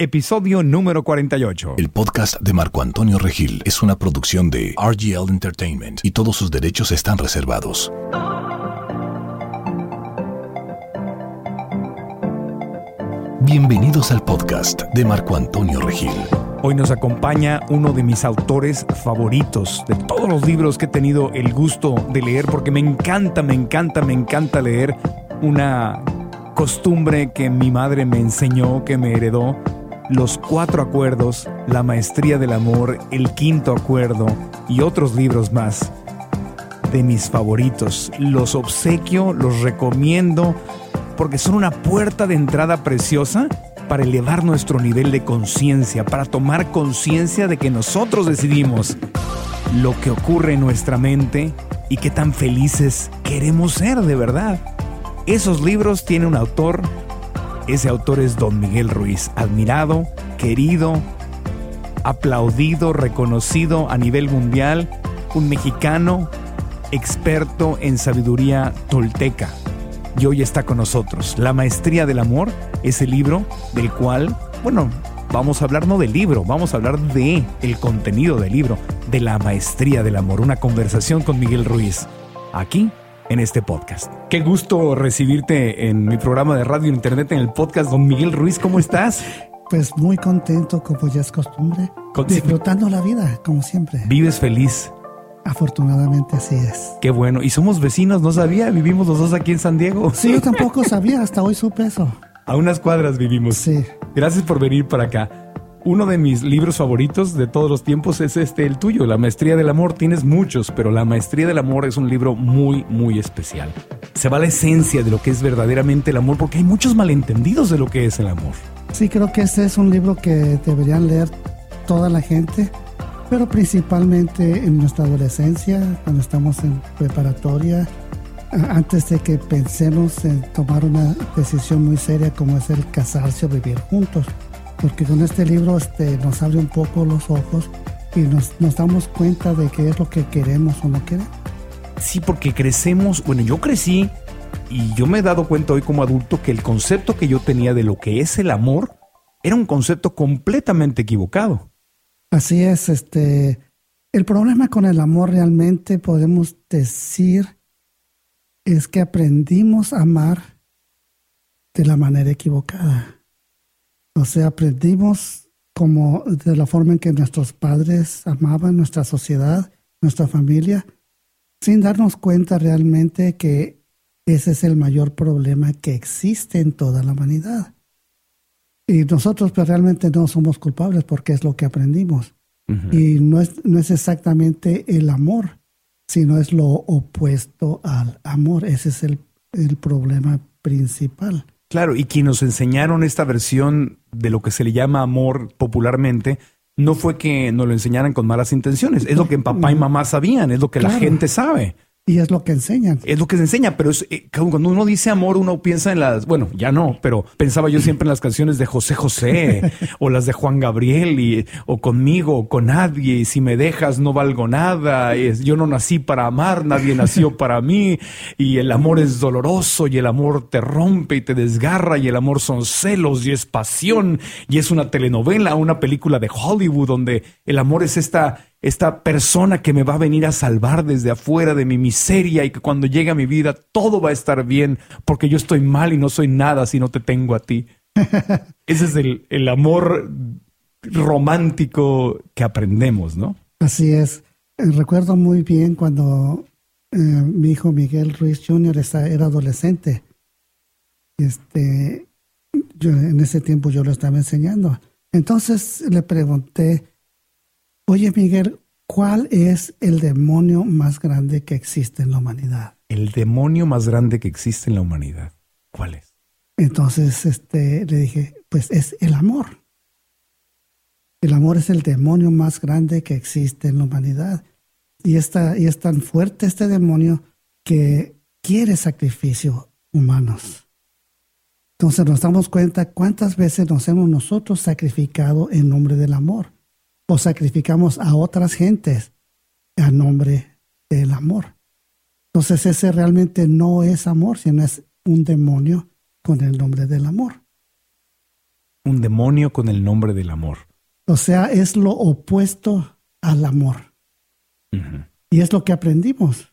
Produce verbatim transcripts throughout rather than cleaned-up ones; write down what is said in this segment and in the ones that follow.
episodio número cuarenta y ocho. El podcast de Marco Antonio Regil es una producción de R G L Entertainment y todos sus derechos están reservados. Bienvenidos al podcast de Marco Antonio Regil. Hoy nos acompaña uno de mis autores favoritos de todos los libros que he tenido el gusto de leer, porque me encanta, me encanta, me encanta leer. Una costumbre que mi madre me enseñó, que me heredó. Los Cuatro Acuerdos, La Maestría del Amor, El Quinto Acuerdo y otros libros más. De mis favoritos. Los obsequio, los recomiendo, porque son una puerta de entrada preciosa para elevar nuestro nivel de conciencia, para tomar conciencia de que nosotros decidimos lo que ocurre en nuestra mente y qué tan felices queremos ser de verdad. Esos libros tienen un autor, ese autor es Don Miguel Ruiz, admirado, querido, aplaudido, reconocido a nivel mundial, un mexicano experto en sabiduría tolteca. Y hoy está con nosotros. La Maestría del Amor, ese libro del cual, bueno, vamos a hablar no del libro, vamos a hablar de el contenido del libro, de la Maestría del Amor. Una conversación con Miguel Ruiz, aquí en este podcast. Qué gusto recibirte en mi programa de radio e internet, en el podcast. Don Miguel Ruiz, ¿cómo estás? Pues muy contento, como ya es costumbre, Con... disfrutando la vida, como siempre. ¿Vives feliz? Afortunadamente así es. Qué bueno. Y somos vecinos, no sabía, vivimos los dos aquí en San Diego. Sí, yo tampoco sabía, hasta hoy supe eso. A unas cuadras vivimos. Sí. Gracias por venir para acá. Uno de mis libros favoritos de todos los tiempos es este, el tuyo, La Maestría del Amor. Tienes muchos, pero La Maestría del Amor es un libro muy, muy especial. Se va a la esencia de lo que es verdaderamente el amor, porque hay muchos malentendidos de lo que es el amor. Sí, creo que este es un libro que deberían leer toda la gente, pero principalmente en nuestra adolescencia, cuando estamos en preparatoria, antes de que pensemos en tomar una decisión muy seria como es el casarse o vivir juntos. Porque con este libro este, nos abre un poco los ojos y nos, nos damos cuenta de qué es lo que queremos o no queremos. Sí, porque crecemos, bueno, yo crecí y yo me he dado cuenta hoy como adulto que el concepto que yo tenía de lo que es el amor era un concepto completamente equivocado. Así es, este, el problema con el amor realmente podemos decir es que aprendimos a amar de la manera equivocada. O sea, aprendimos como de la forma en que nuestros padres amaban, nuestra sociedad, nuestra familia, sin darnos cuenta realmente que ese es el mayor problema que existe en toda la humanidad. Y nosotros pues, realmente no somos culpables porque es lo que aprendimos. Uh-huh. Y no es, no es exactamente el amor, sino es lo opuesto al amor. Ese es el, el problema principal. Claro, y quienes nos enseñaron esta versión de lo que se le llama amor popularmente, no fue que nos lo enseñaran con malas intenciones. Es lo que papá y mamá sabían, es lo que claro. La gente sabe. Y es lo que enseñan. Es lo que se enseña, pero es, eh, cuando uno dice amor, uno piensa en las... Bueno, ya no, pero pensaba yo siempre en las canciones de José José o las de Juan Gabriel y, o Conmigo o Con Nadie. Y si me dejas no valgo nada. Es, yo no nací para amar, nadie nació para mí. Y el amor es doloroso y el amor te rompe y te desgarra y el amor son celos y es pasión. Y es una telenovela, una película de Hollywood donde el amor es esta... esta persona que me va a venir a salvar desde afuera de mi miseria y que cuando llegue a mi vida todo va a estar bien porque yo estoy mal y no soy nada si no te tengo a ti. Ese es el, el amor romántico que aprendemos, ¿no? Así es. Recuerdo muy bien cuando eh, mi hijo Miguel Ruiz junior era adolescente. Este, yo, en ese tiempo yo lo estaba enseñando. Entonces le pregunté, oye, Miguel, ¿cuál es el demonio más grande que existe en la humanidad? El demonio más grande que existe en la humanidad. ¿Cuál es? Entonces este, le dije, pues es el amor. El amor es el demonio más grande que existe en la humanidad. Y, está, y es tan fuerte este demonio que quiere sacrificio humanos. Entonces nos damos cuenta cuántas veces nos hemos nosotros sacrificado en nombre del amor. O sacrificamos a otras gentes a nombre del amor. Entonces ese realmente no es amor, sino es un demonio con el nombre del amor. Un demonio con el nombre del amor. O sea, es lo opuesto al amor. Uh-huh. Y es lo que aprendimos.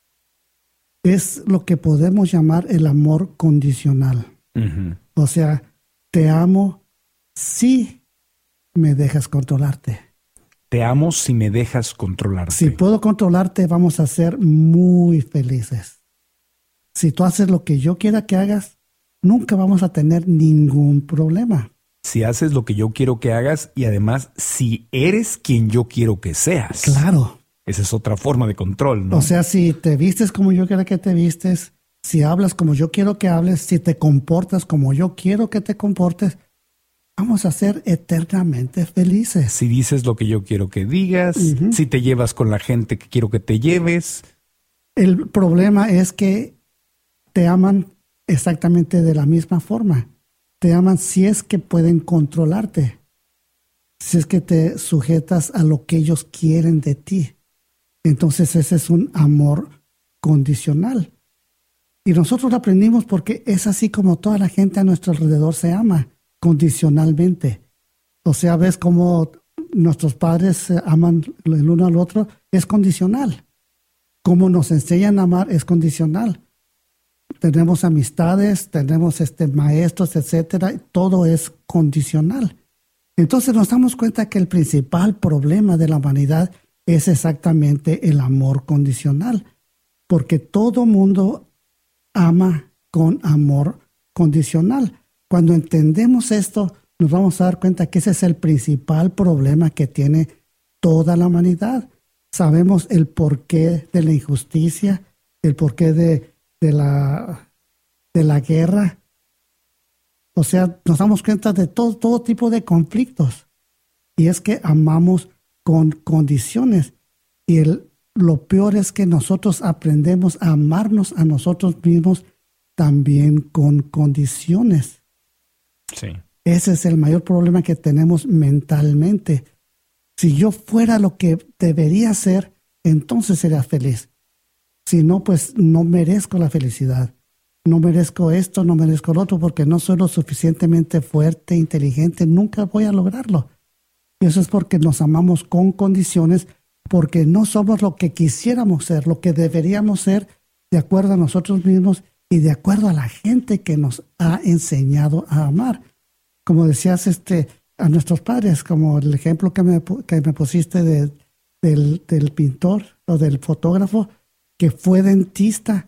Es lo que podemos llamar el amor condicional. Uh-huh. O sea, te amo si me dejas controlarte. Te amo si me dejas controlarte. Si puedo controlarte, vamos a ser muy felices. Si tú haces lo que yo quiera que hagas, nunca vamos a tener ningún problema. Si haces lo que yo quiero que hagas y además si eres quien yo quiero que seas. Claro. Esa es otra forma de control, ¿no? O sea, si te vistes como yo quiero que te vistes, si hablas como yo quiero que hables, si te comportas como yo quiero que te comportes, vamos a ser eternamente felices. Si dices lo que yo quiero que digas, uh-huh. si te llevas con la gente que quiero que te lleves. El problema es que te aman exactamente de la misma forma. Te aman si es que pueden controlarte, si es que te sujetas a lo que ellos quieren de ti. Entonces ese es un amor condicional. Y nosotros lo aprendimos porque es así como toda la gente a nuestro alrededor se ama, condicionalmente. O sea, ves cómo nuestros padres aman el uno al otro, es condicional. Cómo nos enseñan a amar es condicional. Tenemos amistades, tenemos este, maestros, etcétera. Todo es condicional. Entonces nos damos cuenta que el principal problema de la humanidad es exactamente el amor condicional. Porque todo mundo ama con amor condicional. Cuando entendemos esto, nos vamos a dar cuenta que ese es el principal problema que tiene toda la humanidad. Sabemos el porqué de la injusticia, el porqué de, de, la, de la guerra. O sea, nos damos cuenta de todo, todo tipo de conflictos. Y es que amamos con condiciones. Y el, lo peor es que nosotros aprendemos a amarnos a nosotros mismos también con condiciones. Sí. Ese es el mayor problema que tenemos mentalmente. Si yo fuera lo que debería ser, entonces sería feliz. Si no, pues no merezco la felicidad. No merezco esto, no merezco lo otro, porque no soy lo suficientemente fuerte, inteligente. Nunca voy a lograrlo. Y eso es porque nos amamos con condiciones, porque no somos lo que quisiéramos ser, lo que deberíamos ser, de acuerdo a nosotros mismos y de acuerdo a la gente que nos ha enseñado a amar. Como decías, este, a nuestros padres, como el ejemplo que me, que me pusiste de, del, del pintor o del fotógrafo que fue dentista.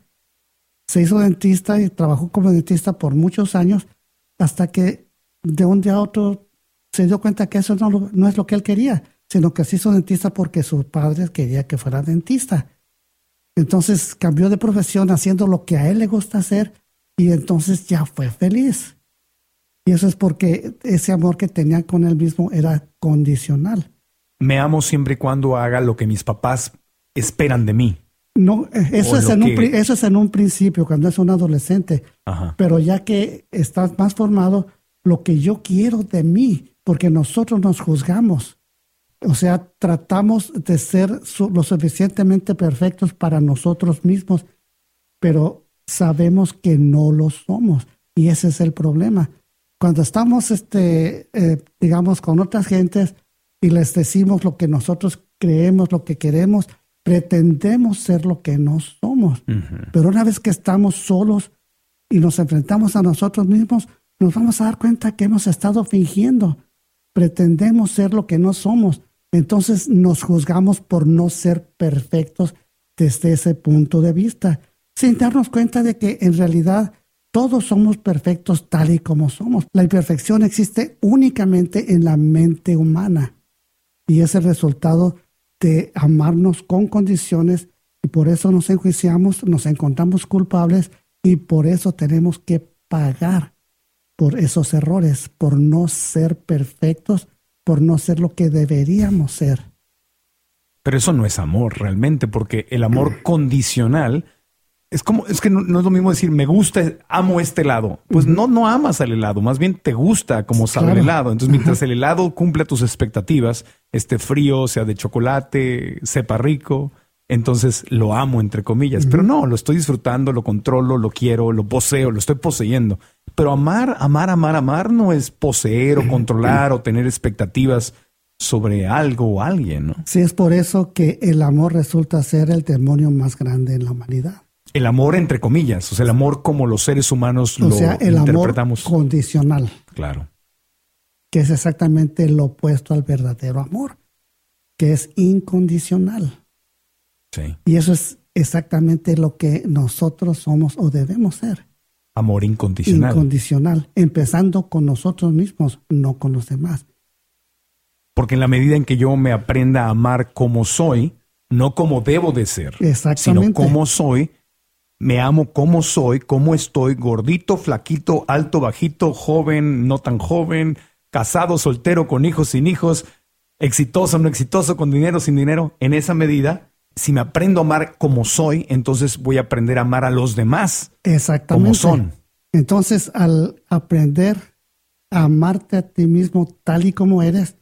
Se hizo dentista y trabajó como dentista por muchos años hasta que de un día a otro se dio cuenta que eso no, no es lo que él quería, sino que se hizo dentista porque sus padres querían que fuera dentista. Entonces cambió de profesión haciendo lo que a él le gusta hacer y entonces ya fue feliz. Y eso es porque ese amor que tenía con él mismo era condicional. Me amo siempre y cuando haga lo que mis papás esperan de mí. No, eso es, en que... un, eso es en un principio, cuando es un adolescente. Ajá. Pero ya que estás más formado, lo que yo quiero de mí, porque nosotros nos juzgamos. O sea, tratamos de ser su, lo suficientemente perfectos para nosotros mismos, pero sabemos que no lo somos. Y ese es el problema. Cuando estamos, este, eh, digamos, con otras gentes y les decimos lo que nosotros creemos, lo que queremos, pretendemos ser lo que no somos. Uh-huh. Pero una vez que estamos solos y nos enfrentamos a nosotros mismos, nos vamos a dar cuenta que hemos estado fingiendo. Pretendemos ser lo que no somos. Entonces nos juzgamos por no ser perfectos desde ese punto de vista, sin darnos cuenta de que en realidad todos somos perfectos tal y como somos. La imperfección existe únicamente en la mente humana y es el resultado de amarnos con condiciones y por eso nos enjuiciamos, nos encontramos culpables y por eso tenemos que pagar por esos errores, por no ser perfectos, por no ser lo que deberíamos ser. Pero eso no es amor realmente, porque el amor condicional es como, es que no, no es lo mismo decir me gusta, amo este helado. Pues uh-huh. no, no amas al helado, más bien te gusta como sabe claro. el helado. Entonces, mientras uh-huh. el helado cumple tus expectativas, esté frío, sea de chocolate, sepa rico, entonces lo amo, entre comillas. Uh-huh. Pero no, lo estoy disfrutando, lo controlo, lo quiero, lo poseo, lo estoy poseyendo. Pero amar, amar, amar, amar no es poseer o controlar o tener expectativas sobre algo o alguien, ¿no? Sí, es por eso que el amor resulta ser el demonio más grande en la humanidad. El amor entre comillas, o sea, el amor como los seres humanos o lo sea, el interpretamos. Amor condicional. Claro. Que es exactamente lo opuesto al verdadero amor, que es incondicional. Sí. Y eso es exactamente lo que nosotros somos o debemos ser. Amor incondicional. Incondicional, empezando con nosotros mismos, no con los demás. Porque en la medida en que yo me aprenda a amar como soy, no como debo de ser, sino como soy, me amo como soy, como estoy, gordito, flaquito, alto, bajito, joven, no tan joven, casado, soltero, con hijos, sin hijos, exitoso, no exitoso, con dinero, sin dinero. En esa medida, si me aprendo a amar como soy, entonces voy a aprender a amar a los demás. Exactamente. Como son. Entonces, al aprender a amarte a ti mismo tal y como eres,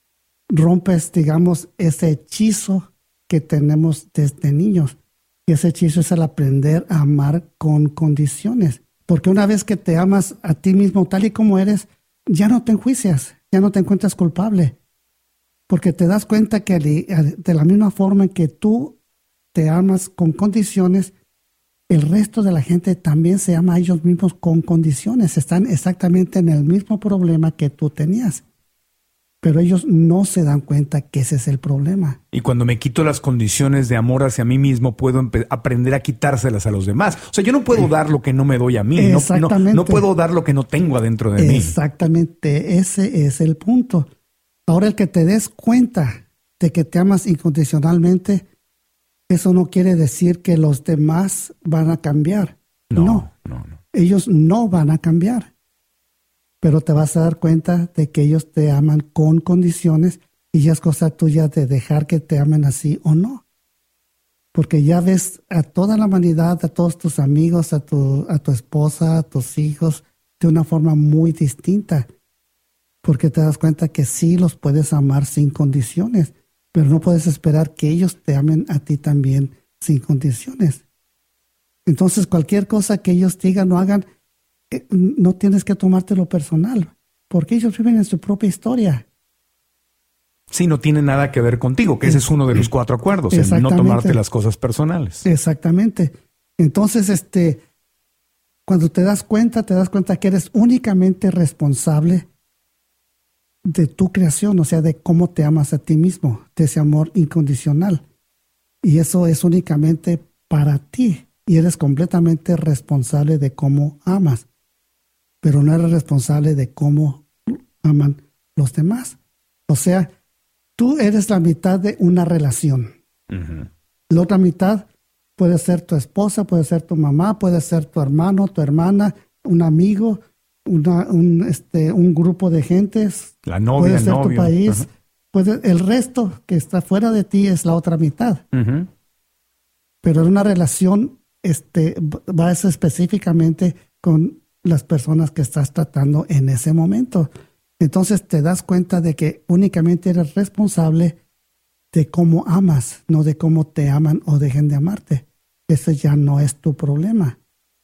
rompes, digamos, ese hechizo que tenemos desde niños. Y ese hechizo es el aprender a amar con condiciones. Porque una vez que te amas a ti mismo tal y como eres, ya no te enjuicias, ya no te encuentras culpable. Porque te das cuenta que de la misma forma en que tú te amas con condiciones, el resto de la gente también se ama a ellos mismos con condiciones. Están exactamente en el mismo problema que tú tenías. Pero ellos no se dan cuenta que ese es el problema. Y cuando me quito las condiciones de amor hacia mí mismo, puedo empe- aprender a quitárselas a los demás. O sea, yo no puedo dar lo que no me doy a mí. Exactamente. No, no, no puedo dar lo que no tengo adentro de mí. Exactamente. Ese es el punto. Ahora, el que te des cuenta de que te amas incondicionalmente, eso no quiere decir que los demás van a cambiar. No, no, no, no. Ellos no van a cambiar. Pero te vas a dar cuenta de que ellos te aman con condiciones y ya es cosa tuya de dejar que te amen así o no. Porque ya ves a toda la humanidad, a todos tus amigos, a tu, a tu esposa, a tus hijos, de una forma muy distinta. Porque te das cuenta que sí los puedes amar sin condiciones, pero no puedes esperar que ellos te amen a ti también sin condiciones. Entonces, cualquier cosa que ellos digan o hagan, no tienes que tomártelo personal, porque ellos viven en su propia historia. Sí, no tiene nada que ver contigo, que ese es uno de los cuatro acuerdos, el no tomarte las cosas personales. Exactamente. Entonces, este, cuando te das cuenta, te das cuenta que eres únicamente responsable de tu creación, o sea, de cómo te amas a ti mismo, de ese amor incondicional. Y eso es únicamente para ti, y eres completamente responsable de cómo amas. Pero no eres responsable de cómo aman los demás. O sea, tú eres la mitad de una relación. Uh-huh. La otra mitad puede ser tu esposa, puede ser tu mamá, puede ser tu hermano, tu hermana, un amigo, una, un, este, un grupo de gentes. La novia, puede ser novio. Tu país. Uh-huh. Puede, el resto que está fuera de ti es la otra mitad. Uh-huh. Pero en una relación este, va a ser específicamente con las personas que estás tratando en ese momento. Entonces te das cuenta de que únicamente eres responsable de cómo amas, no de cómo te aman o dejen de amarte. Ese ya no es tu problema.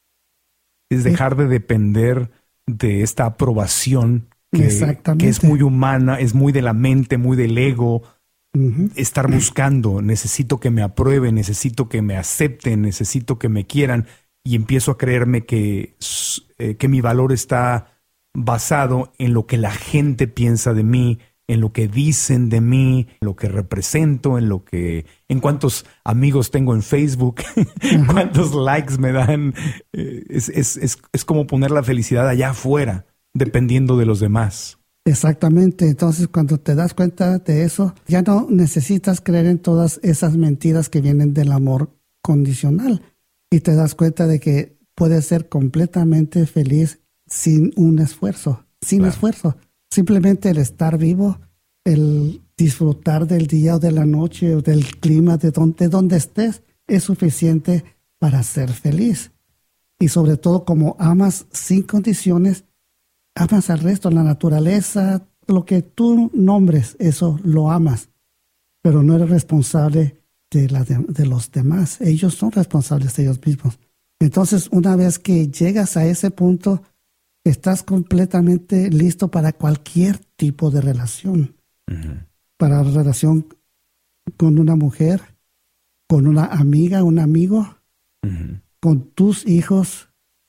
Es dejar de depender de esta aprobación que, que es muy humana, es muy de la mente, muy del ego. Uh-huh. Estar buscando, necesito que me aprueben, necesito que me acepten, necesito que me quieran. Y empiezo a creerme que, eh, que mi valor está basado en lo que la gente piensa de mí, en lo que dicen de mí, en lo que represento, en lo que, en cuántos amigos tengo en Facebook, uh-huh. cuántos likes me dan. Eh, es, es, es, es como poner la felicidad allá afuera, dependiendo de los demás. Exactamente. Entonces, cuando te das cuenta de eso, ya no necesitas creer en todas esas mentiras que vienen del amor condicional. Y te das cuenta de que puedes ser completamente feliz sin un esfuerzo, sin claro. esfuerzo. Simplemente el estar vivo, el disfrutar del día o de la noche o del clima de donde, donde estés, es suficiente para ser feliz. Y sobre todo, como amas sin condiciones, amas al resto, la naturaleza, lo que tú nombres, eso lo amas. Pero no eres responsable de, la de, de los demás. Ellos son responsables de ellos mismos. Entonces, una vez que llegas a ese punto, estás completamente listo para cualquier tipo de relación. Uh-huh. Para relación con una mujer, con una amiga, un amigo, uh-huh. con tus hijos,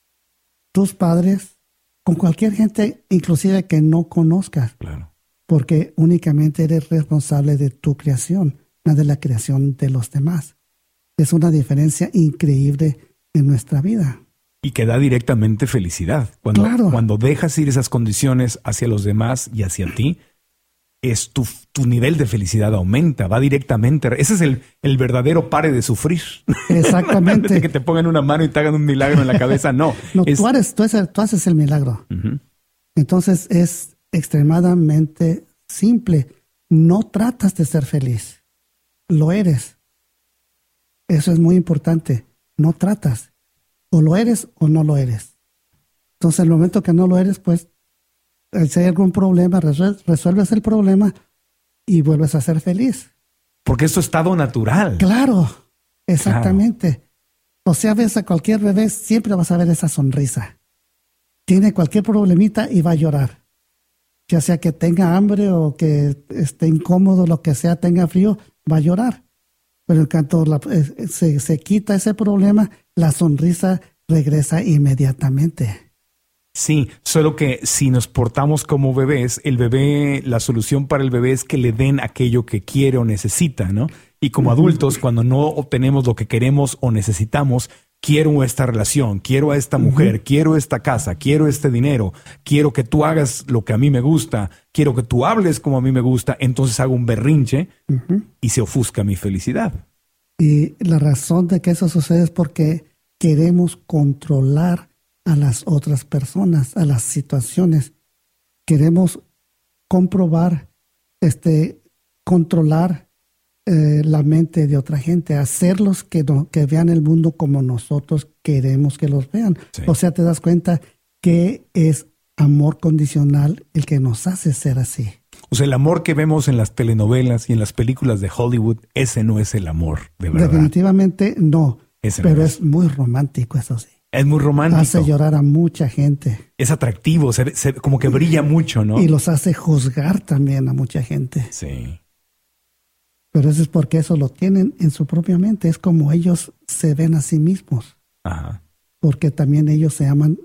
tus padres, con cualquier gente, inclusive que no conozcas. Claro. Porque únicamente eres responsable de tu creación, no de la creación de los demás. Es una diferencia increíble en nuestra vida. Y que da directamente felicidad. Cuando, claro. cuando dejas ir esas condiciones hacia los demás y hacia ti, es tu, tu nivel de felicidad aumenta, va directamente. Ese es el, el verdadero pare de sufrir. Exactamente. De que te pongan una mano y te hagan un milagro en la cabeza, no. No, es... tú, eres, tú, eres, tú haces el milagro. Uh-huh. Entonces es extremadamente simple. No tratas de ser feliz. Lo eres. Eso es muy importante. No tratas. O lo eres o no lo eres. Entonces, el momento que no lo eres, pues, si hay algún problema, resuelves el problema y vuelves a ser feliz. Porque es tu estado natural. Claro, exactamente. Claro. O sea, ves a cualquier bebé, siempre vas a ver esa sonrisa. Tiene cualquier problemita y va a llorar. Ya sea que tenga hambre o que esté incómodo, lo que sea, tenga frío, va a llorar. Pero en cuanto la, eh, se, se quita ese problema, la sonrisa regresa inmediatamente. Sí, solo que si nos portamos como bebés, el bebé, la solución para el bebé es que le den aquello que quiere o necesita, ¿no? Y como adultos, cuando no obtenemos lo que queremos o necesitamos, quiero esta relación, quiero a esta mujer, uh-huh. quiero esta casa, quiero este dinero, quiero que tú hagas lo que a mí me gusta, quiero que tú hables como a mí me gusta, entonces hago un berrinche uh-huh. y se ofusca mi felicidad. Y la razón de que eso sucede es porque queremos controlar a las otras personas, a las situaciones. Queremos comprobar, este, controlar eh, la mente de otra gente, hacerlos que, no, que vean el mundo como nosotros queremos que los vean. Sí. O sea, te das cuenta que es amor condicional el que nos hace ser así. O sea, el amor que vemos en las telenovelas y en las películas de Hollywood, ese no es el amor, de verdad. Definitivamente no, ese pero no es. es muy romántico, eso sí. Es muy romántico. Hace llorar a mucha gente. Es atractivo, se, se, como que brilla mucho, ¿no? Y los hace juzgar también a mucha gente. Sí. Pero eso es porque eso lo tienen en su propia mente. Es como ellos se ven a sí mismos. Ajá. Porque también ellos se aman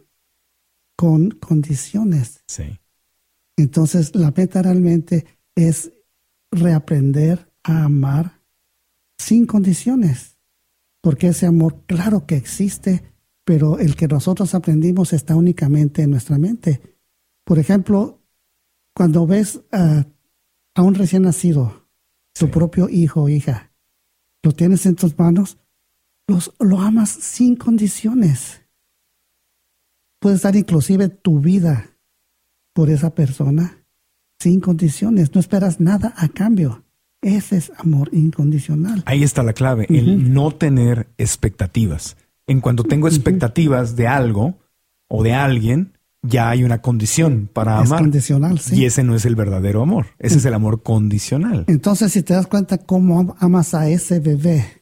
con condiciones. Sí. Entonces, la meta realmente es reaprender a amar sin condiciones. Porque ese amor, claro que existe, pero el que nosotros aprendimos está únicamente en nuestra mente. Por ejemplo, cuando ves a, a un recién nacido, tu sí. propio hijo o hija, lo tienes en tus manos, los, lo amas sin condiciones. Puedes dar inclusive tu vida por esa persona sin condiciones. No esperas nada a cambio. Ese es amor incondicional. Ahí está la clave, uh-huh. el no tener expectativas. En cuanto tengo expectativas uh-huh. de algo o de alguien, ya hay una condición para es amar. Condicional, sí. Y ese no es el verdadero amor. Ese uh-huh. es el amor condicional. Entonces, si te das cuenta cómo amas a ese bebé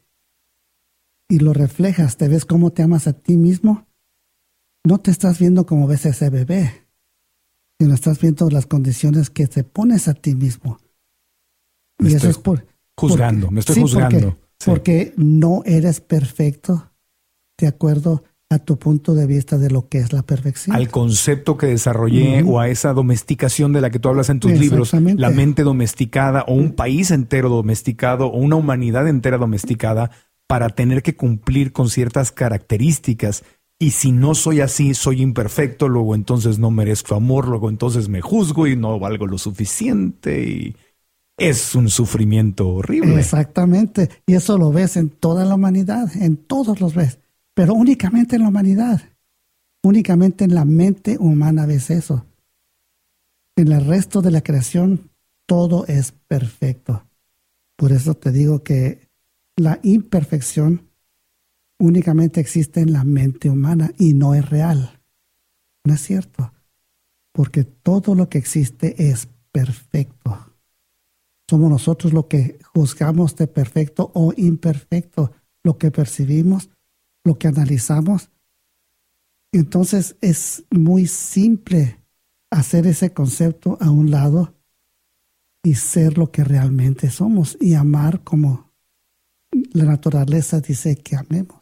y lo reflejas, te ves cómo te amas a ti mismo, no te estás viendo como ves a ese bebé, sino estás viendo las condiciones que te pones a ti mismo. Me y estoy eso es por, juzgando, porque, me estoy sí, juzgando. Porque, sí. porque no eres perfecto de acuerdo a tu punto de vista de lo que es la perfección. Al concepto que desarrollé uh-huh. o a esa domesticación de la que tú hablas en tus libros, la mente domesticada o un país entero domesticado o una humanidad entera domesticada para tener que cumplir con ciertas características. Y si no soy así, soy imperfecto, luego entonces no merezco amor, luego entonces me juzgo y no valgo lo suficiente y es un sufrimiento horrible. Exactamente. Y eso lo ves en toda la humanidad, en todos los ves, pero únicamente en la humanidad. Únicamente en la mente humana ves eso. En el resto de la creación todo es perfecto. Por eso te digo que la imperfección únicamente existe en la mente humana y no es real. No es cierto. Porque todo lo que existe es perfecto. Somos nosotros lo que juzgamos de perfecto o imperfecto, lo que percibimos, lo que analizamos. Entonces es muy simple hacer ese concepto a un lado y ser lo que realmente somos y amar como la naturaleza dice que amemos.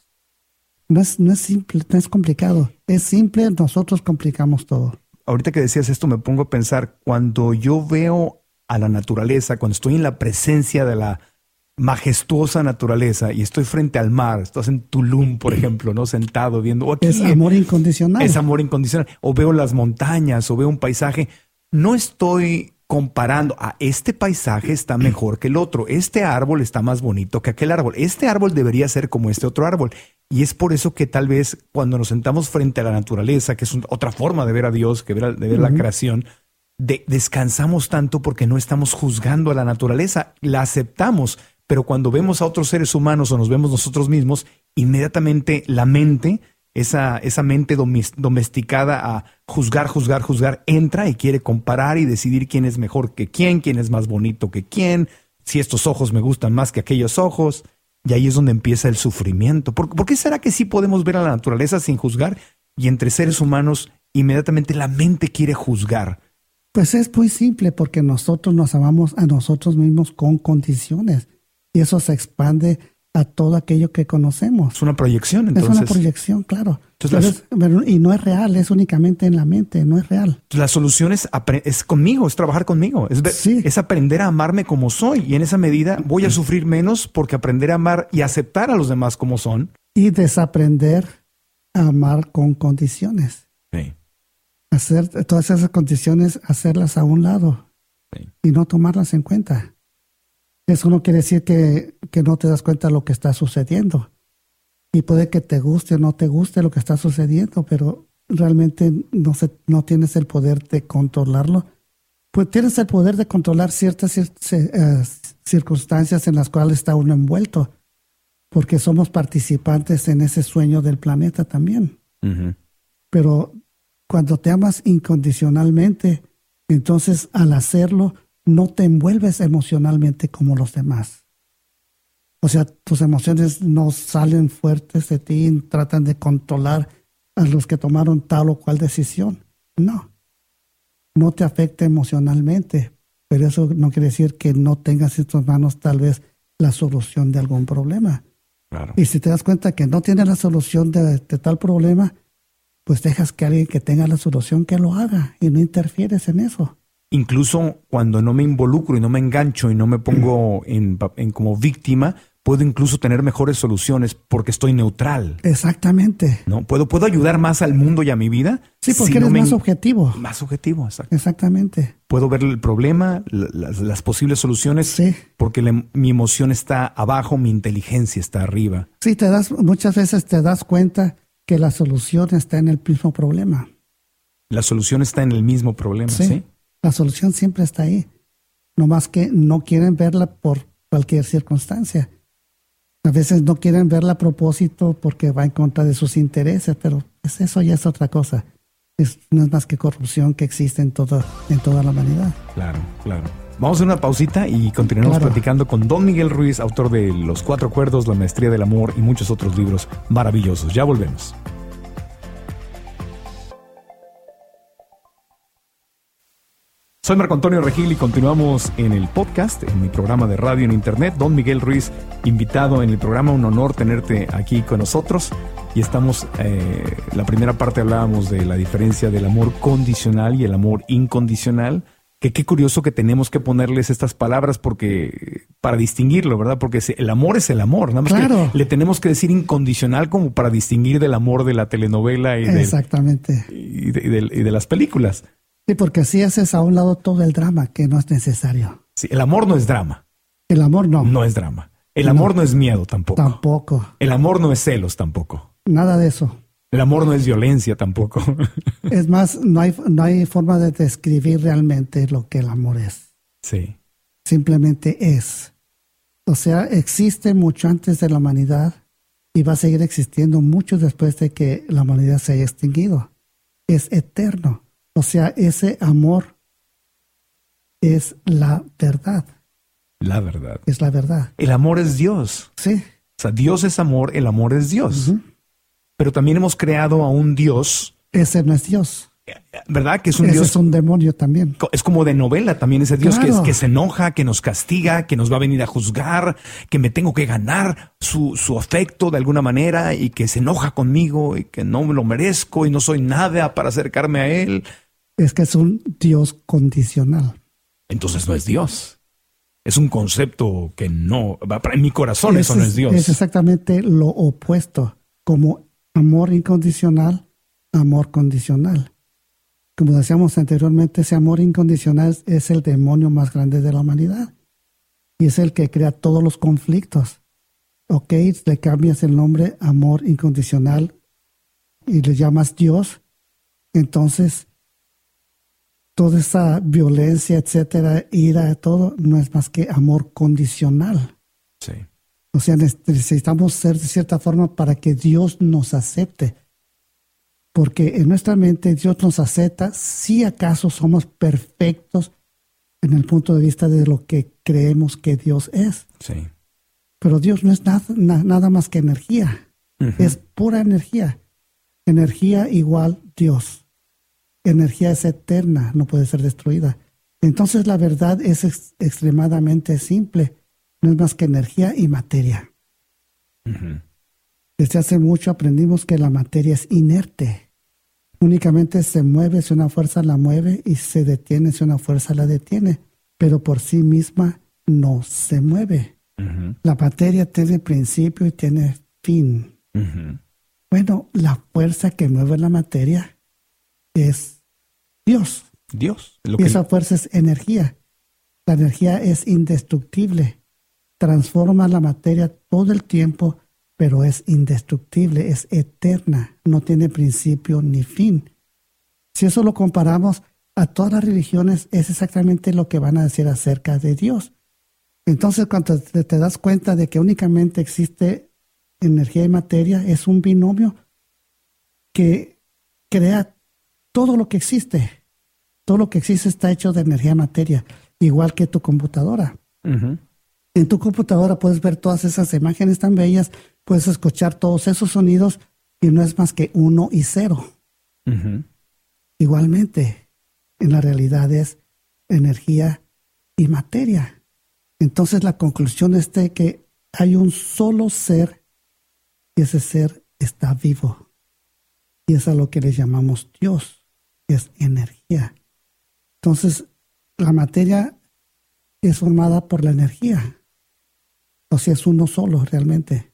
No es, no es simple, no es complicado. Es simple, nosotros complicamos todo. Ahorita que decías esto me pongo a pensar, cuando yo veo a la naturaleza, cuando estoy en la presencia de la majestuosa naturaleza y estoy frente al mar, estás en Tulum, por ejemplo, ¿no? Sentado viendo. Aquí, es amor incondicional. Es amor incondicional. O veo las montañas, o veo un paisaje. No estoy comparando, a este paisaje está mejor que el otro. Este árbol está más bonito que aquel árbol. Este árbol debería ser como este otro árbol. Y es por eso que tal vez cuando nos sentamos frente a la naturaleza, que es un, otra forma de ver a Dios, que ver, de ver uh-huh. la creación, de, descansamos tanto porque no estamos juzgando a la naturaleza, la aceptamos. Pero cuando vemos a otros seres humanos o nos vemos nosotros mismos, inmediatamente la mente, esa, esa mente domesticada a juzgar, juzgar, juzgar, entra y quiere comparar y decidir quién es mejor que quién, quién es más bonito que quién, si estos ojos me gustan más que aquellos ojos. Y ahí es donde empieza el sufrimiento. ¿Por, ¿por qué será que sí podemos ver a la naturaleza sin juzgar? Y entre seres humanos, inmediatamente la mente quiere juzgar. Pues es muy simple, porque nosotros nos amamos a nosotros mismos con condiciones. Y eso se expande a todo aquello que conocemos. Es una proyección, entonces. Es una proyección, claro. Entonces, Entonces, y no es real, es únicamente en la mente, no es real. La solución es, es conmigo, es trabajar conmigo. Es, sí. es aprender a amarme como soy. Y en esa medida voy a sufrir menos porque aprender a amar y aceptar a los demás como son. Y desaprender a amar con condiciones. Sí. Hacer todas esas condiciones, hacerlas a un lado. Sí. Y no tomarlas en cuenta. Eso no quiere decir que, que no te das cuenta de lo que está sucediendo. Y puede que te guste o no te guste lo que está sucediendo, pero realmente no, se, no tienes el poder de controlarlo. Pues tienes el poder de controlar ciertas uh, circunstancias en las cuales está uno envuelto, porque somos participantes en ese sueño del planeta también. Uh-huh. Pero cuando te amas incondicionalmente, entonces al hacerlo, no te envuelves emocionalmente como los demás. O sea, tus emociones no salen fuertes de ti y tratan de controlar a los que tomaron tal o cual decisión. No. No te afecta emocionalmente, pero eso no quiere decir que no tengas en tus manos tal vez la solución de algún problema. Claro. Y si te das cuenta que no tienes la solución de, de tal problema, pues dejas que alguien que tenga la solución que lo haga y no interfieres en eso. Incluso cuando no me involucro y no me engancho y no me pongo en, en como víctima, puedo incluso tener mejores soluciones porque estoy neutral. Exactamente. ¿No? ¿Puedo, ¿Puedo ayudar más al mundo y a mi vida? Sí, porque si eres no me... más objetivo. Más objetivo, exacto. Exactamente. Puedo ver el problema, las, las posibles soluciones, sí. porque la, mi emoción está abajo, mi inteligencia está arriba. Sí, te das, muchas veces te das cuenta que la solución está en el mismo problema. La solución está en el mismo problema, ¿sí? ¿sí? La solución siempre está ahí. No más que no quieren verla por cualquier circunstancia. A veces no quieren verla a propósito porque va en contra de sus intereses, pero pues eso ya es otra cosa. Es, no es más que corrupción que existe en, todo, en toda la humanidad. Claro, claro. Vamos a hacer una pausita y continuamos claro. platicando con Don Miguel Ruiz, autor de Los Cuatro Acuerdos, La Maestría del Amor y muchos otros libros maravillosos. Ya volvemos. Soy Marco Antonio Regil y continuamos en el podcast, en mi programa de radio en internet. Don Miguel Ruiz, invitado en el programa, un honor tenerte aquí con nosotros. Y estamos, eh, la primera parte hablábamos de la diferencia del amor condicional y el amor incondicional. Que qué curioso que tenemos que ponerles estas palabras porque para distinguirlo, ¿verdad? Porque el amor es el amor, nada más claro. que le tenemos que decir incondicional como para distinguir del amor de la telenovela y, Exactamente. Del, y, de, y, de, y de las películas. Sí, porque así haces a un lado todo el drama que no es necesario. Sí, el amor no es drama. El amor no. No es drama. El amor no, no es miedo tampoco. Tampoco. El amor no es celos tampoco. Nada de eso. El amor no es violencia tampoco. Es más, no hay, no hay forma de describir realmente lo que el amor es. Sí. Simplemente es. O sea, existe mucho antes de la humanidad y va a seguir existiendo mucho después de que la humanidad se haya extinguido. Es eterno. O sea, ese amor es la verdad. La verdad. Es la verdad. El amor es Dios. Sí. O sea, Dios es amor, el amor es Dios. Uh-huh. Pero también hemos creado a un Dios. Ese no es Dios. ¿Verdad? Que es un ese Dios. Es un demonio también. Es como de novela también ese Dios, claro. que, es, que se enoja, que nos castiga, que nos va a venir a juzgar, que me tengo que ganar su, su afecto de alguna manera y que se enoja conmigo y que no me lo merezco y no soy nada para acercarme a Él. Es que es un Dios condicional. Entonces no es Dios. Es un concepto que no, en mi corazón es, eso no es Dios. Es exactamente lo opuesto, como amor incondicional, amor condicional. Como decíamos anteriormente, ese amor incondicional es el demonio más grande de la humanidad. Y es el que crea todos los conflictos. Ok, le cambias el nombre amor incondicional y le llamas Dios. Entonces, toda esa violencia, etcétera, ira, todo, no es más que amor condicional. Sí. O sea, necesitamos ser de cierta forma para que Dios nos acepte. Porque en nuestra mente Dios nos acepta si acaso somos perfectos en el punto de vista de lo que creemos que Dios es. Sí. Pero Dios no es nada, nada más que energía. Uh-huh. Es pura energía. Energía igual Dios. Energía es eterna, no puede ser destruida. Entonces la verdad es ex- extremadamente simple. No es más que energía y materia. Uh-huh. Desde hace mucho aprendimos que la materia es inerte. Únicamente se mueve si una fuerza la mueve y se detiene si una fuerza la detiene, pero por sí misma no se mueve. Uh-huh. La materia tiene principio y tiene fin. Uh-huh. Bueno, la fuerza que mueve la materia es Dios. Dios. Lo y que... esa fuerza es energía. La energía es indestructible. Transforma la materia todo el tiempo, pero es indestructible, es eterna, no tiene principio ni fin. Si eso lo comparamos a todas las religiones, es exactamente lo que van a decir acerca de Dios. Entonces, cuando te, te das cuenta de que únicamente existe energía y materia, es un binomio que crea todo lo que existe. Todo lo que existe está hecho de energía y materia, igual que tu computadora. Uh-huh. En tu computadora puedes ver todas esas imágenes tan bellas, puedes escuchar todos esos sonidos y no es más que uno y cero. Uh-huh. Igualmente, en la realidad es energía y materia. Entonces la conclusión es de que hay un solo ser y ese ser está vivo. Y es a lo que le llamamos Dios, es energía. Entonces la materia es formada por la energía. O sea, es uno solo realmente.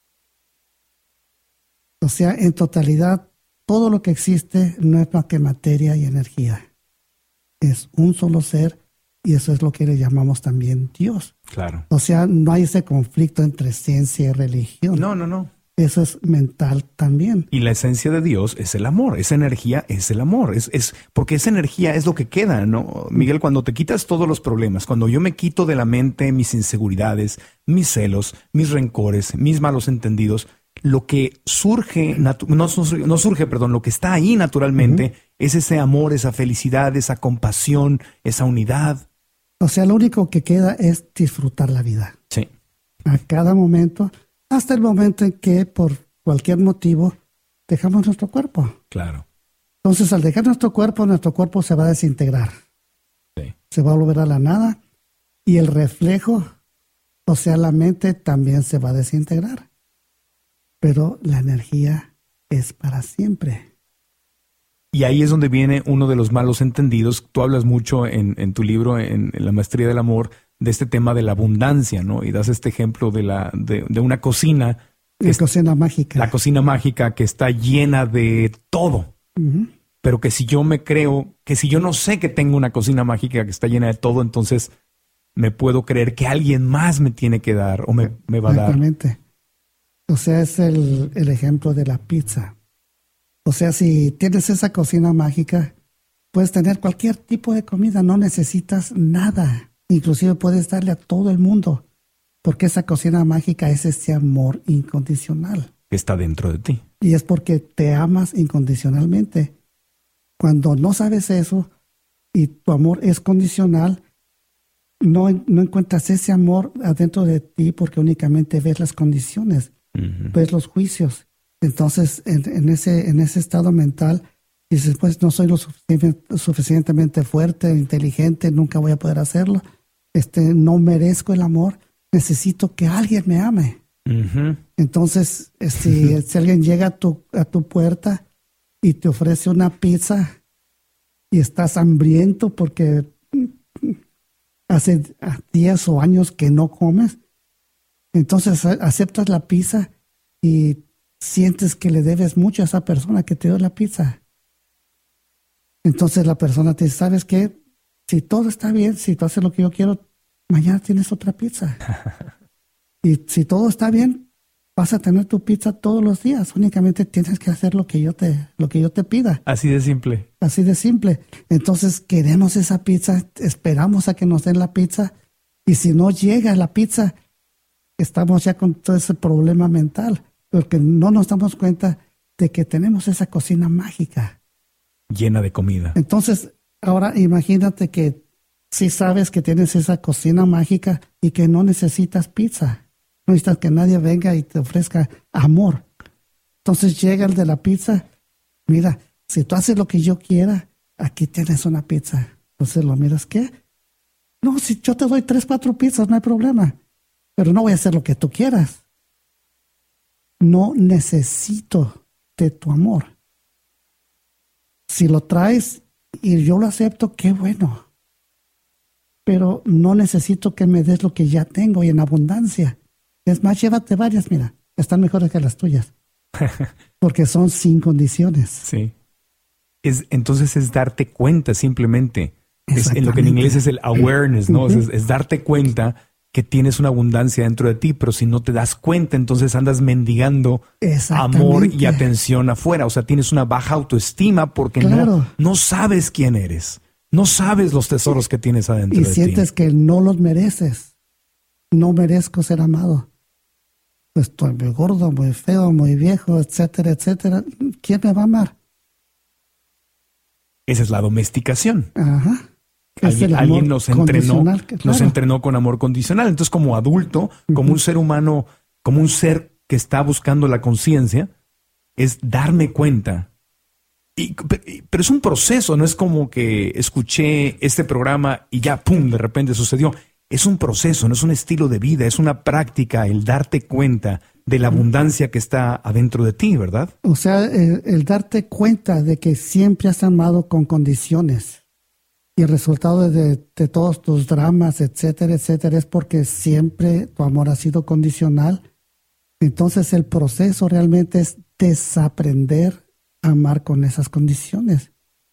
O sea, en totalidad, todo lo que existe no es más que materia y energía. Es un solo ser y eso es lo que le llamamos también Dios. Claro. O sea, no hay ese conflicto entre ciencia y religión. No, no, no. Eso es mental también. Y la esencia de Dios es el amor. Esa energía es el amor. Es, es, porque esa energía es lo que queda, ¿no? Miguel, cuando te quitas todos los problemas, cuando yo me quito de la mente mis inseguridades, mis celos, mis rencores, mis malos entendidos, lo que surge, natu- no, no surge, perdón, lo que está ahí naturalmente, uh-huh. es ese amor, esa felicidad, esa compasión, esa unidad. O sea, lo único que queda es disfrutar la vida. Sí. A cada momento, hasta el momento en que por cualquier motivo dejamos nuestro cuerpo. Claro. Entonces, al dejar nuestro cuerpo, nuestro cuerpo se va a desintegrar. Sí. Se va a volver a la nada y el reflejo, o sea, la mente también se va a desintegrar. Pero la energía es para siempre. Y ahí es donde viene uno de los malos entendidos. Tú hablas mucho en, en tu libro, en, en La Maestría del Amor, de este tema de la abundancia, ¿no? Y das este ejemplo de, la, de, de una cocina. La cocina mágica. La cocina mágica que está llena de todo. Uh-huh. Pero que si yo me creo, que si yo no sé que tengo una cocina mágica que está llena de todo, entonces me puedo creer que alguien más me tiene que dar o me, me va a dar. Exactamente. O sea, es el, el ejemplo de la pizza. O sea, si tienes esa cocina mágica, puedes tener cualquier tipo de comida, no necesitas nada. Inclusive puedes darle a todo el mundo, porque esa cocina mágica es ese amor incondicional. Que está dentro de ti. Y es porque te amas incondicionalmente. Cuando no sabes eso y tu amor es condicional, no no, no encuentras ese amor adentro de ti porque únicamente ves las condiciones, uh-huh. ves los juicios. Entonces, en, en, ese, en ese estado mental, dices, pues no soy lo sufici- suficientemente fuerte, inteligente, nunca voy a poder hacerlo. Este, no merezco el amor, necesito que alguien me ame. Uh-huh. Entonces, si, si alguien llega a tu, a tu puerta y te ofrece una pizza y estás hambriento porque hace días o años que no comes, entonces aceptas la pizza y sientes que le debes mucho a esa persona que te dio la pizza. Entonces la persona te dice, ¿sabes qué? Si todo está bien, si tú haces lo que yo quiero, mañana tienes otra pizza. Y si todo está bien, vas a tener tu pizza todos los días. Únicamente tienes que hacer lo que yo te, lo que yo te pida. Así de simple. Así de simple. Entonces queremos esa pizza, esperamos a que nos den la pizza. Y si no llega la pizza, estamos ya con todo ese problema mental. Porque no nos damos cuenta de que tenemos esa cocina mágica. Llena de comida. Entonces, ahora imagínate que si sabes que tienes esa cocina mágica y que no necesitas pizza. No necesitas que nadie venga y te ofrezca amor. Entonces llega el de la pizza. Mira, si tú haces lo que yo quiera, aquí tienes una pizza. Entonces lo miras, ¿qué? No, si yo te doy tres, cuatro pizzas, no hay problema. Pero no voy a hacer lo que tú quieras. No necesito de tu amor. Si lo traes y yo lo acepto, qué bueno. Pero no necesito que me des lo que ya tengo y en abundancia. Es más, llévate varias, mira, están mejores que las tuyas. Porque son sin condiciones. Sí. Es, entonces es darte cuenta simplemente. Es, en lo que en inglés es el awareness, ¿no? Uh-huh. es, es darte cuenta que tienes una abundancia dentro de ti, pero si no te das cuenta, entonces andas mendigando amor y atención afuera. O sea, tienes una baja autoestima porque claro. no, no sabes quién eres. No sabes los tesoros que tienes adentro y de ti. Y sientes que no los mereces. No merezco ser amado. Pues estoy muy gordo, muy feo, muy viejo, etcétera, etcétera. ¿Quién me va a amar? Esa es la domesticación. Ajá. Alguien, alguien nos entrenó, claro. nos entrenó con amor condicional. Entonces, como adulto, uh-huh. como un ser humano, como un ser que está buscando la conciencia, es darme cuenta. Y, pero es un proceso, no es como que escuché este programa y ya, pum, de repente sucedió. Es un proceso, no es un estilo de vida, es una práctica, el darte cuenta de la abundancia que está adentro de ti, ¿verdad? O sea, el, el darte cuenta de que siempre has amado con condiciones. Y el resultado de, de todos tus dramas, etcétera, etcétera, es porque siempre tu amor ha sido condicional. Entonces el proceso realmente es desaprender a amar con esas condiciones.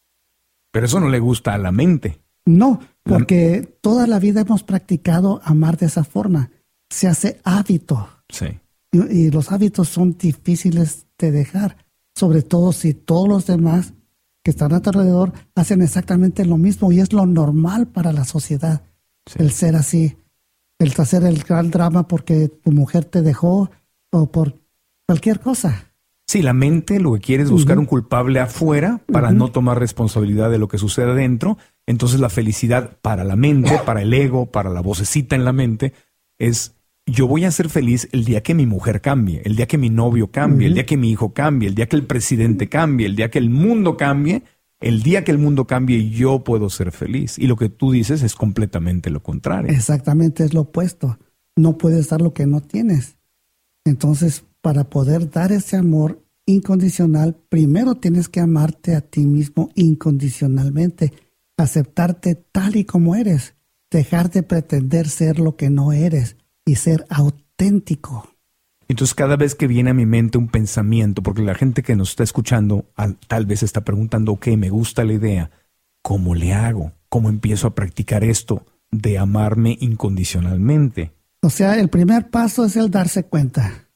Pero eso no le gusta a la mente. No, porque la... toda la vida hemos practicado amar de esa forma. Se hace hábito. Sí. Y, y los hábitos son difíciles de dejar, sobre todo si todos los demás que están a tu alrededor hacen exactamente lo mismo y es lo normal para la sociedad. Sí. El ser así, el hacer el gran drama porque tu mujer te dejó o por cualquier cosa. Sí, la mente lo que quiere es buscar uh-huh. un culpable afuera para uh-huh. no tomar responsabilidad de lo que sucede adentro. Entonces la felicidad para la mente, para el ego, para la vocecita en la mente es: yo voy a ser feliz el día que mi mujer cambie, el día que mi novio cambie, uh-huh. el día que mi hijo cambie, el día que el presidente cambie, el día que el mundo cambie, el día que el mundo cambie yo puedo ser feliz. Y lo que tú dices es completamente lo contrario. Exactamente, es lo opuesto. No puedes dar lo que no tienes. Entonces, para poder dar ese amor incondicional, primero tienes que amarte a ti mismo incondicionalmente, aceptarte tal y como eres, dejar de pretender ser lo que no eres y ser auténtico. Entonces, cada vez que viene a mi mente un pensamiento, porque la gente que nos está escuchando tal vez está preguntando, ok, me gusta la idea, ¿cómo le hago? ¿Cómo empiezo a practicar esto de amarme incondicionalmente? O sea, el primer paso es el darse cuenta,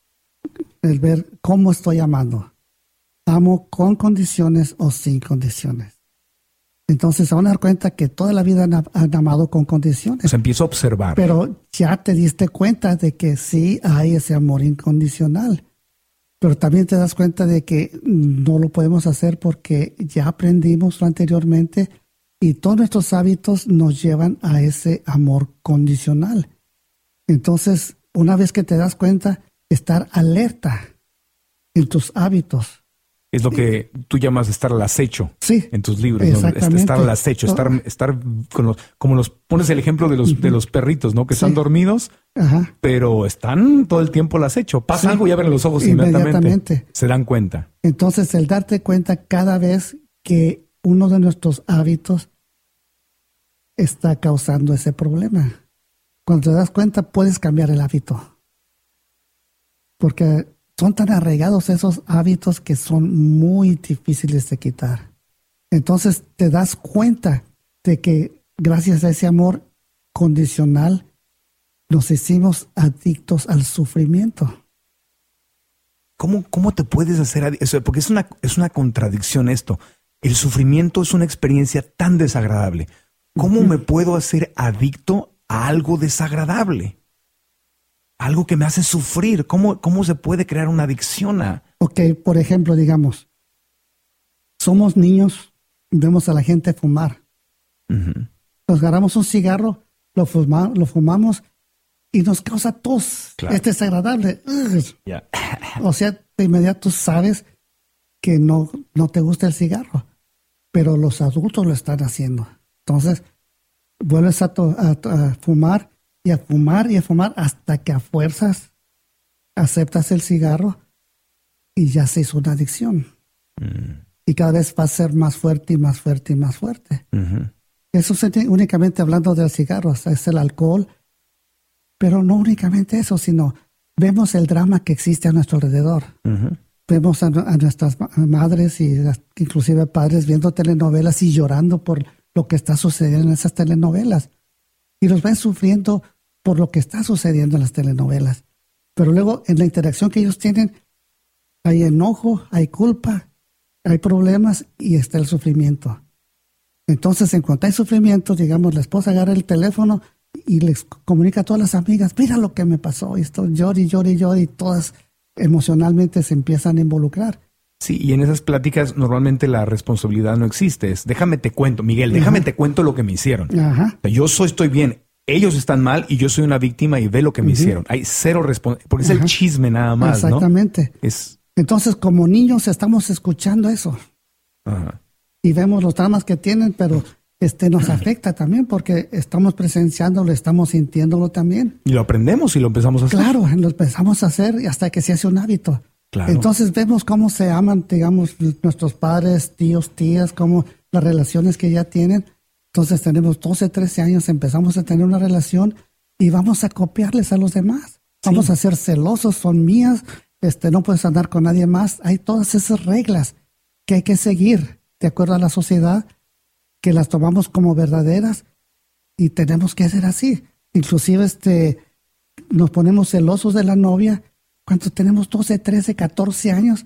el ver cómo estoy amando. ¿Amo con condiciones o sin condiciones? Entonces se van a dar cuenta que toda la vida han, han amado con condiciones. O sea, empiezo a observar. Pero ya te diste cuenta de que sí hay ese amor incondicional. Pero también te das cuenta de que no lo podemos hacer porque ya aprendimos anteriormente Y todos nuestros hábitos nos llevan a ese amor condicional. Entonces, una vez que te das cuenta, estar alerta en tus hábitos. Es lo que tú llamas estar al acecho, sí, en tus libros, ¿no? Estar al acecho, estar, estar con los, como los pones el ejemplo de los, uh-huh. de los perritos, ¿no? Que sí. están dormidos, Ajá. pero están todo el tiempo al acecho. Pasa sí. algo y abren los ojos inmediatamente. inmediatamente. Se dan cuenta. Entonces, el darte cuenta cada vez que uno de nuestros hábitos está causando ese problema. Cuando te das cuenta, puedes cambiar el hábito. Porque son tan arraigados esos hábitos que son muy difíciles de quitar. Entonces te das cuenta de que gracias a ese amor condicional nos hicimos adictos al sufrimiento. ¿Cómo, cómo te puedes hacer adicto? Porque es una, es una contradicción esto. El sufrimiento es una experiencia tan desagradable. ¿Cómo uh-huh. me puedo hacer adicto a algo desagradable? Algo que me hace sufrir. ¿Cómo, cómo se puede crear una adicción a...? Ok, por ejemplo, digamos, somos niños y vemos a la gente fumar. Uh-huh. Nos agarramos un cigarro, lo, fuma, lo fumamos y nos causa tos. Claro. Es desagradable. Yeah. O sea, de inmediato sabes que no, no te gusta el cigarro, pero los adultos lo están haciendo. Entonces, vuelves a, to, a, a fumar y a fumar y a fumar hasta que a fuerzas aceptas el cigarro y ya se hizo una adicción. Mm. Y cada vez va a ser más fuerte y más fuerte y más fuerte. Uh-huh. Eso es únicamente hablando del cigarro, o sea, es el alcohol, pero no únicamente eso, sino vemos el drama que existe a nuestro alrededor. Uh-huh. Vemos a, a nuestras madres y inclusive padres viendo telenovelas y llorando por lo que está sucediendo en esas telenovelas. Y los ven sufriendo por lo que está sucediendo en las telenovelas. Pero luego, en la interacción que ellos tienen, hay enojo, hay culpa, hay problemas y está el sufrimiento. Entonces, en cuanto hay sufrimiento, digamos, la esposa agarra el teléfono y les comunica a todas las amigas, mira lo que me pasó, y esto llora y llora y llora, y todas emocionalmente se empiezan a involucrar. Sí, y en esas pláticas normalmente la responsabilidad no existe. Es, déjame te cuento, Miguel, déjame Ajá. te cuento lo que me hicieron. Ajá. O sea, yo soy, estoy bien, ellos están mal y yo soy una víctima y ve lo que me uh-huh. hicieron. Hay cero responsabilidad, porque Ajá. es el chisme nada más, Exactamente. ¿no? Es... Entonces, como niños estamos escuchando eso. Ajá. Y vemos los dramas que tienen, pero este nos afecta también porque estamos presenciándolo, estamos sintiéndolo también. Y lo aprendemos y lo empezamos a hacer. Claro, lo empezamos a hacer hasta que se hace un hábito. Claro. Entonces vemos cómo se aman, digamos, nuestros padres, tíos, tías, cómo las relaciones que ya tienen. Entonces tenemos doce, trece años, empezamos a tener una relación y vamos a copiarles a los demás. Vamos sí. a ser celosos, son mías, este, no puedes andar con nadie más. Hay todas esas reglas que hay que seguir de acuerdo a la sociedad, que las tomamos como verdaderas y tenemos que hacer así. Inclusive este, nos ponemos celosos de la novia cuando tenemos doce, trece, catorce años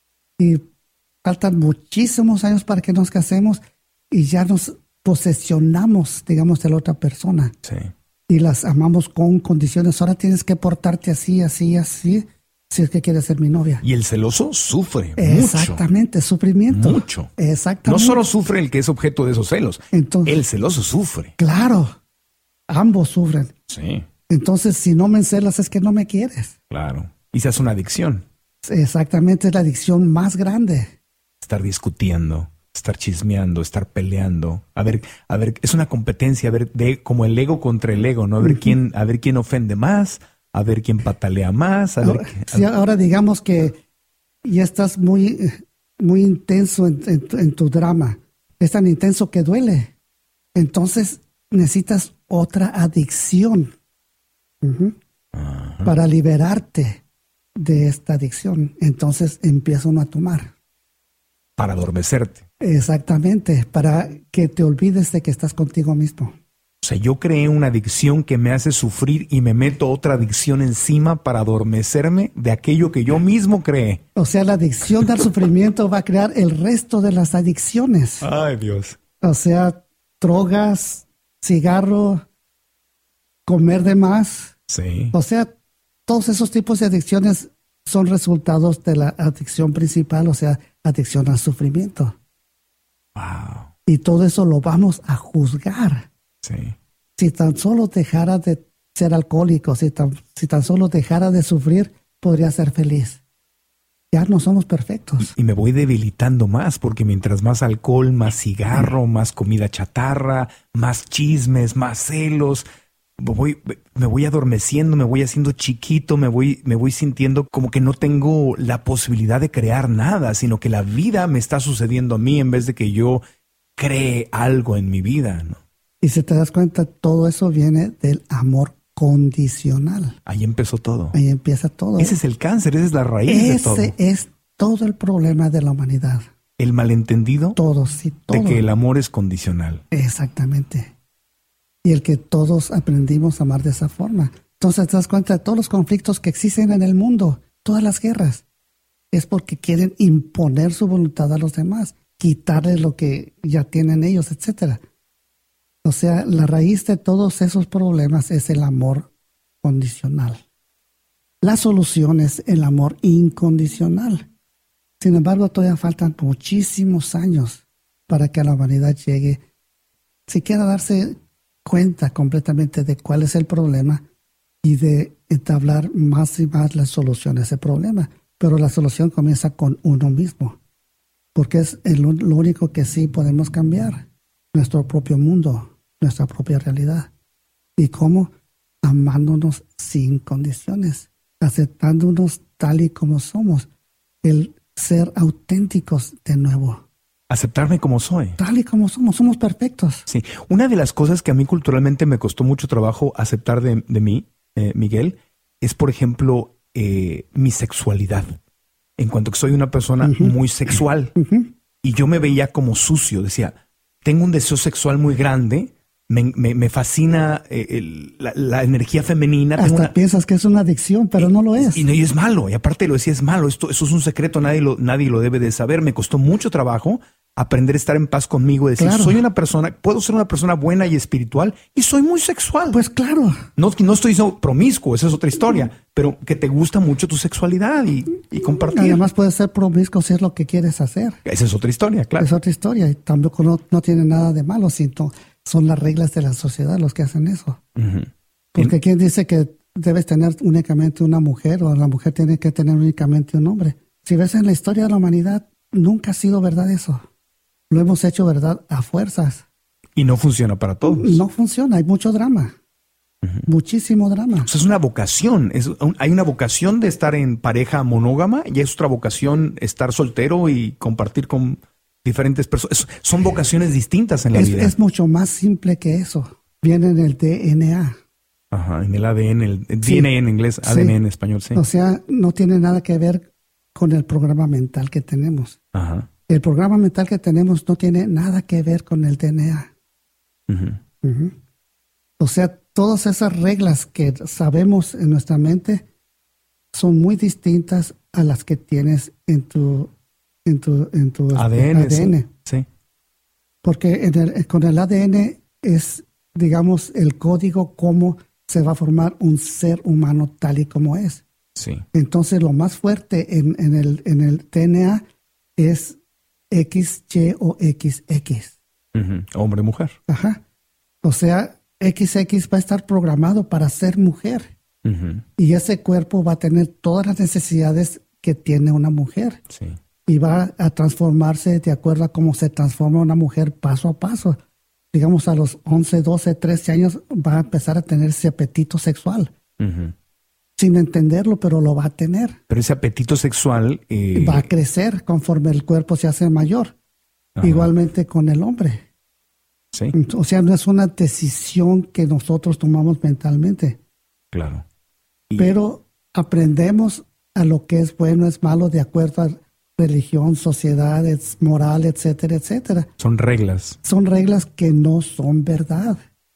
y faltan muchísimos años para que nos casemos y ya nos posesionamos, digamos, de la otra persona. Sí. Y las amamos con condiciones. Ahora tienes que portarte así, así, así, si es que quieres ser mi novia. Y el celoso sufre Exactamente, mucho. sufrimiento. Mucho. Exactamente. No solo sufre el que es objeto de esos celos, Entonces, el celoso sufre. Claro, ambos sufren. Sí. Entonces, si no me celas es que no me quieres. Claro. Y se hace una adicción. Exactamente, es la adicción más grande. Estar discutiendo, estar chismeando, estar peleando. A ver, a ver, es una competencia, a ver, de como el ego contra el ego, ¿no? A ver uh-huh. quién, a ver quién ofende más, a ver quién patalea más. A ahora, ver qué, a sí, ahora digamos que ya estás muy, muy intenso en, en, en tu drama. Es tan intenso que duele. Entonces necesitas otra adicción uh-huh. uh-huh. para liberarte de esta adicción. Entonces empieza uno a tomar. Para adormecerte. Exactamente, para que te olvides de que estás contigo mismo. O sea, yo creé una adicción que me hace sufrir y me meto otra adicción encima para adormecerme de aquello que yo mismo creé. O sea, la adicción al sufrimiento va a crear el resto de las adicciones. Ay, Dios. O sea, drogas, cigarro, comer de más. Sí. O sea, todos esos tipos de adicciones son resultados de la adicción principal, o sea, adicción al sufrimiento. Wow. Y todo eso lo vamos a juzgar. Sí. Si tan solo dejara de ser alcohólico, si tan, si tan solo dejara de sufrir, podría ser feliz. Ya no somos perfectos. Y me voy debilitando más, porque mientras más alcohol, más cigarro, más comida chatarra, más chismes, más celos, me voy, me voy adormeciendo, me voy haciendo chiquito, me voy, me voy sintiendo como que no tengo la posibilidad de crear nada, sino que la vida me está sucediendo a mí en vez de que yo cree algo en mi vida, ¿no? Y si te das cuenta, todo eso viene del amor condicional. Ahí empezó todo. Ahí empieza todo. Ese es el cáncer, esa es la raíz Ese de todo. Ese es todo el problema de la humanidad. El malentendido todo, sí, todo. de que el amor es condicional. Exactamente. Y el que todos aprendimos a amar de esa forma. Entonces te das cuenta de todos los conflictos que existen en el mundo, todas las guerras. Es porque quieren imponer su voluntad a los demás, quitarles lo que ya tienen ellos, etcétera. O sea, la raíz de todos esos problemas es el amor condicional. La solución es el amor incondicional. Sin embargo, todavía faltan muchísimos años para que la humanidad llegue, siquiera darse cuenta completamente de cuál es el problema y de entablar más y más las soluciones a ese problema. Pero la solución comienza con uno mismo, porque es el, lo único que sí podemos cambiar, nuestro propio mundo, nuestra propia realidad. ¿Y cómo? Amándonos sin condiciones, aceptándonos tal y como somos, el ser auténticos de nuevo. Aceptarme como soy. Tal y como somos, somos perfectos. Sí. Una de las cosas que a mí culturalmente me costó mucho trabajo aceptar de, de mí, eh, Miguel, es, por ejemplo, eh, mi sexualidad. En cuanto que soy una persona uh-huh. muy sexual. Uh-huh. Y yo me veía como sucio. Decía, tengo un deseo sexual muy grande. Me, me, me fascina eh, el, la, la energía femenina. Hasta una... piensas que es una adicción, pero y, no lo es. Y, y es malo. Y aparte lo decía, es malo. Esto, eso es un secreto. Nadie lo, nadie lo debe de saber. Me costó mucho trabajo aprender a estar en paz conmigo. Decir, claro. soy una persona, puedo ser una persona buena y espiritual y soy muy sexual. Pues claro. No, no estoy diciendo promiscuo, esa es otra historia. Pero que te gusta mucho tu sexualidad y, y compartir. Además puedes ser promiscuo si es lo que quieres hacer. Esa es otra historia, claro. Es otra historia y tampoco no, no tiene nada de malo, sino son las reglas de la sociedad los que hacen eso. Uh-huh. Porque ¿quién dice que debes tener únicamente una mujer o la mujer tiene que tener únicamente un hombre? Si ves en la historia de la humanidad, nunca ha sido verdad eso. Lo hemos hecho verdad a fuerzas. Y no funciona para todos. No funciona, hay mucho drama. Uh-huh. Muchísimo drama. O sea, es una vocación. Es un, hay una vocación de estar en pareja monógama y es otra vocación estar soltero y compartir con diferentes personas. Son vocaciones distintas en la es, vida. Es mucho más simple que eso. Viene en el D N A. Ajá, en el A D N, el sí. D N A en inglés, A D N sí. en español, sí. O sea, no tiene nada que ver con el programa mental que tenemos. Ajá. El programa mental que tenemos no tiene nada que ver con el D N A. Uh-huh. Uh-huh. O sea, todas esas reglas que sabemos en nuestra mente son muy distintas a las que tienes en tu, en tu, en tu A D N. A D N. Sí. sí. Porque en el, con el A D N es, digamos, el código cómo se va a formar un ser humano tal y como es. Sí. Entonces, lo más fuerte en, en, el, en el D N A es X Y o X X. Uh-huh. Hombre, mujer. Ajá. O sea, X X va a estar programado para ser mujer. Uh-huh. Y ese cuerpo va a tener todas las necesidades que tiene una mujer. Sí. Y va a transformarse de acuerdo a cómo se transforma una mujer paso a paso. Digamos, a los once, doce, trece años va a empezar a tener ese apetito sexual. Uh-huh. Sin entenderlo, pero lo va a tener. Pero ese apetito sexual... Eh... va a crecer conforme el cuerpo se hace mayor. Ajá. Igualmente con el hombre. Sí. O sea, no es una decisión que nosotros tomamos mentalmente. Claro. Y... pero aprendemos a lo que es bueno, es malo, de acuerdo a religión, sociedad, moral, etcétera, etcétera. Son reglas. Son reglas que no son verdad,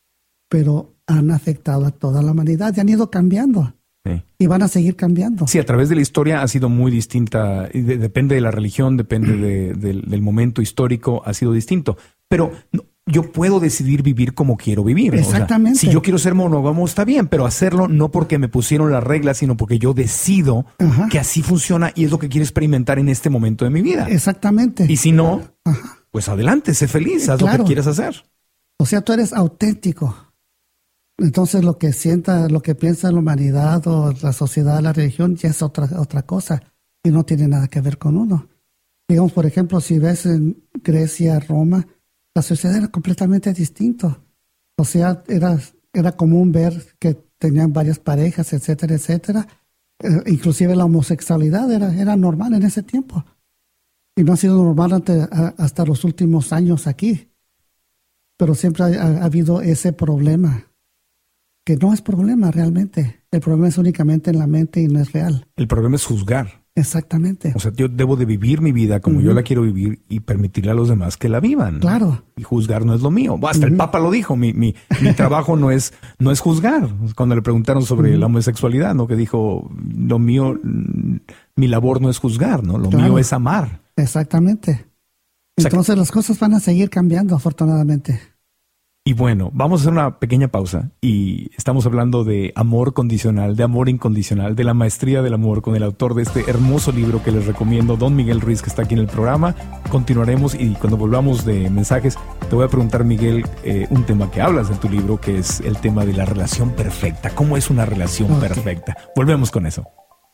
pero han afectado a toda la humanidad y han ido cambiando. Sí. Y van a seguir cambiando. Sí, a través de la historia ha sido muy distinta. Y de, depende de la religión, depende de, de, del momento histórico, ha sido distinto. Pero no, yo puedo decidir vivir como quiero vivir. Exactamente. O sea, si yo quiero ser monógamo, está bien, pero hacerlo no porque me pusieron las reglas, sino porque yo decido Ajá. que así funciona y es lo que quiero experimentar en este momento de mi vida. Exactamente. Y si no, Ajá. pues adelante, sé feliz, haz Claro. lo que quieras hacer. O sea, tú eres auténtico. Entonces lo que sienta, lo que piensa la humanidad o la sociedad, la religión, ya es otra, otra cosa y no tiene nada que ver con uno. Digamos, por ejemplo, si ves en Grecia, Roma, la sociedad era completamente distinto. O sea, era, era común ver que tenían varias parejas, etcétera, etcétera. Eh, inclusive la homosexualidad era, era normal en ese tiempo. Y no ha sido normal ante, a, hasta los últimos años aquí. Pero siempre ha, ha, ha habido ese problema, que no es problema realmente. El problema es únicamente en la mente y no es real. El problema es juzgar. Exactamente. O sea, yo debo de vivir mi vida como Uh-huh. yo la quiero vivir y permitirle a los demás que la vivan. Claro. Y juzgar no es lo mío. Hasta Uh-huh. el Papa lo dijo. Mi, mi, mi trabajo no es, no es juzgar. Cuando le preguntaron sobre Uh-huh. la homosexualidad, ¿no? Que dijo, lo mío, mm, mi labor no es juzgar, ¿no? Lo Claro. mío es amar. Exactamente. O sea, Entonces las cosas van a seguir cambiando, afortunadamente. Y bueno, vamos a hacer una pequeña pausa y estamos hablando de amor condicional, de amor incondicional, de la maestría del amor con el autor de este hermoso libro que les recomiendo, Don Miguel Ruiz, que está aquí en el programa. Continuaremos y cuando volvamos de mensajes te voy a preguntar, Miguel, eh, un tema que hablas en tu libro, que es el tema de la relación perfecta. ¿Cómo es una relación Ok. perfecta? Volvemos con eso.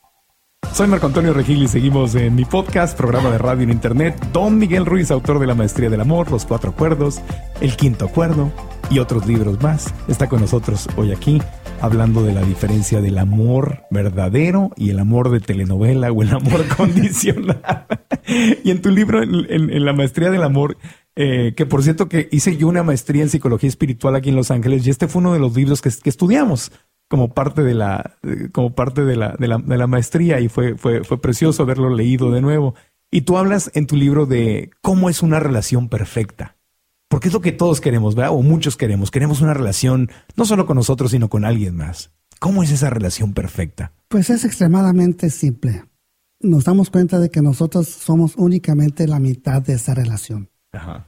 Soy Marco Antonio Regil y seguimos en mi podcast, programa de radio en internet, Don Miguel Ruiz, autor de La Maestría del Amor, Los Cuatro Acuerdos, El Quinto Acuerdo y otros libros más. Está con nosotros hoy aquí hablando de la diferencia del amor verdadero y el amor de telenovela o el amor condicional. Y en tu libro, en, en, en La Maestría del Amor, eh, que por cierto que hice yo una maestría en psicología espiritual aquí en Los Ángeles y este fue uno de los libros que, que estudiamos como parte de la, como parte de la, de la, de la maestría y fue, fue, fue precioso haberlo leído de nuevo. Y tú hablas en tu libro de cómo es una relación perfecta. Porque es lo que todos queremos, ¿verdad? O muchos queremos. Queremos una relación no solo con nosotros, sino con alguien más. ¿Cómo es esa relación perfecta? Pues es extremadamente simple. Nos damos cuenta de que nosotros somos únicamente la mitad de esa relación. Ajá.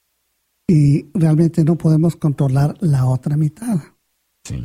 Y realmente no podemos controlar la otra mitad. Sí.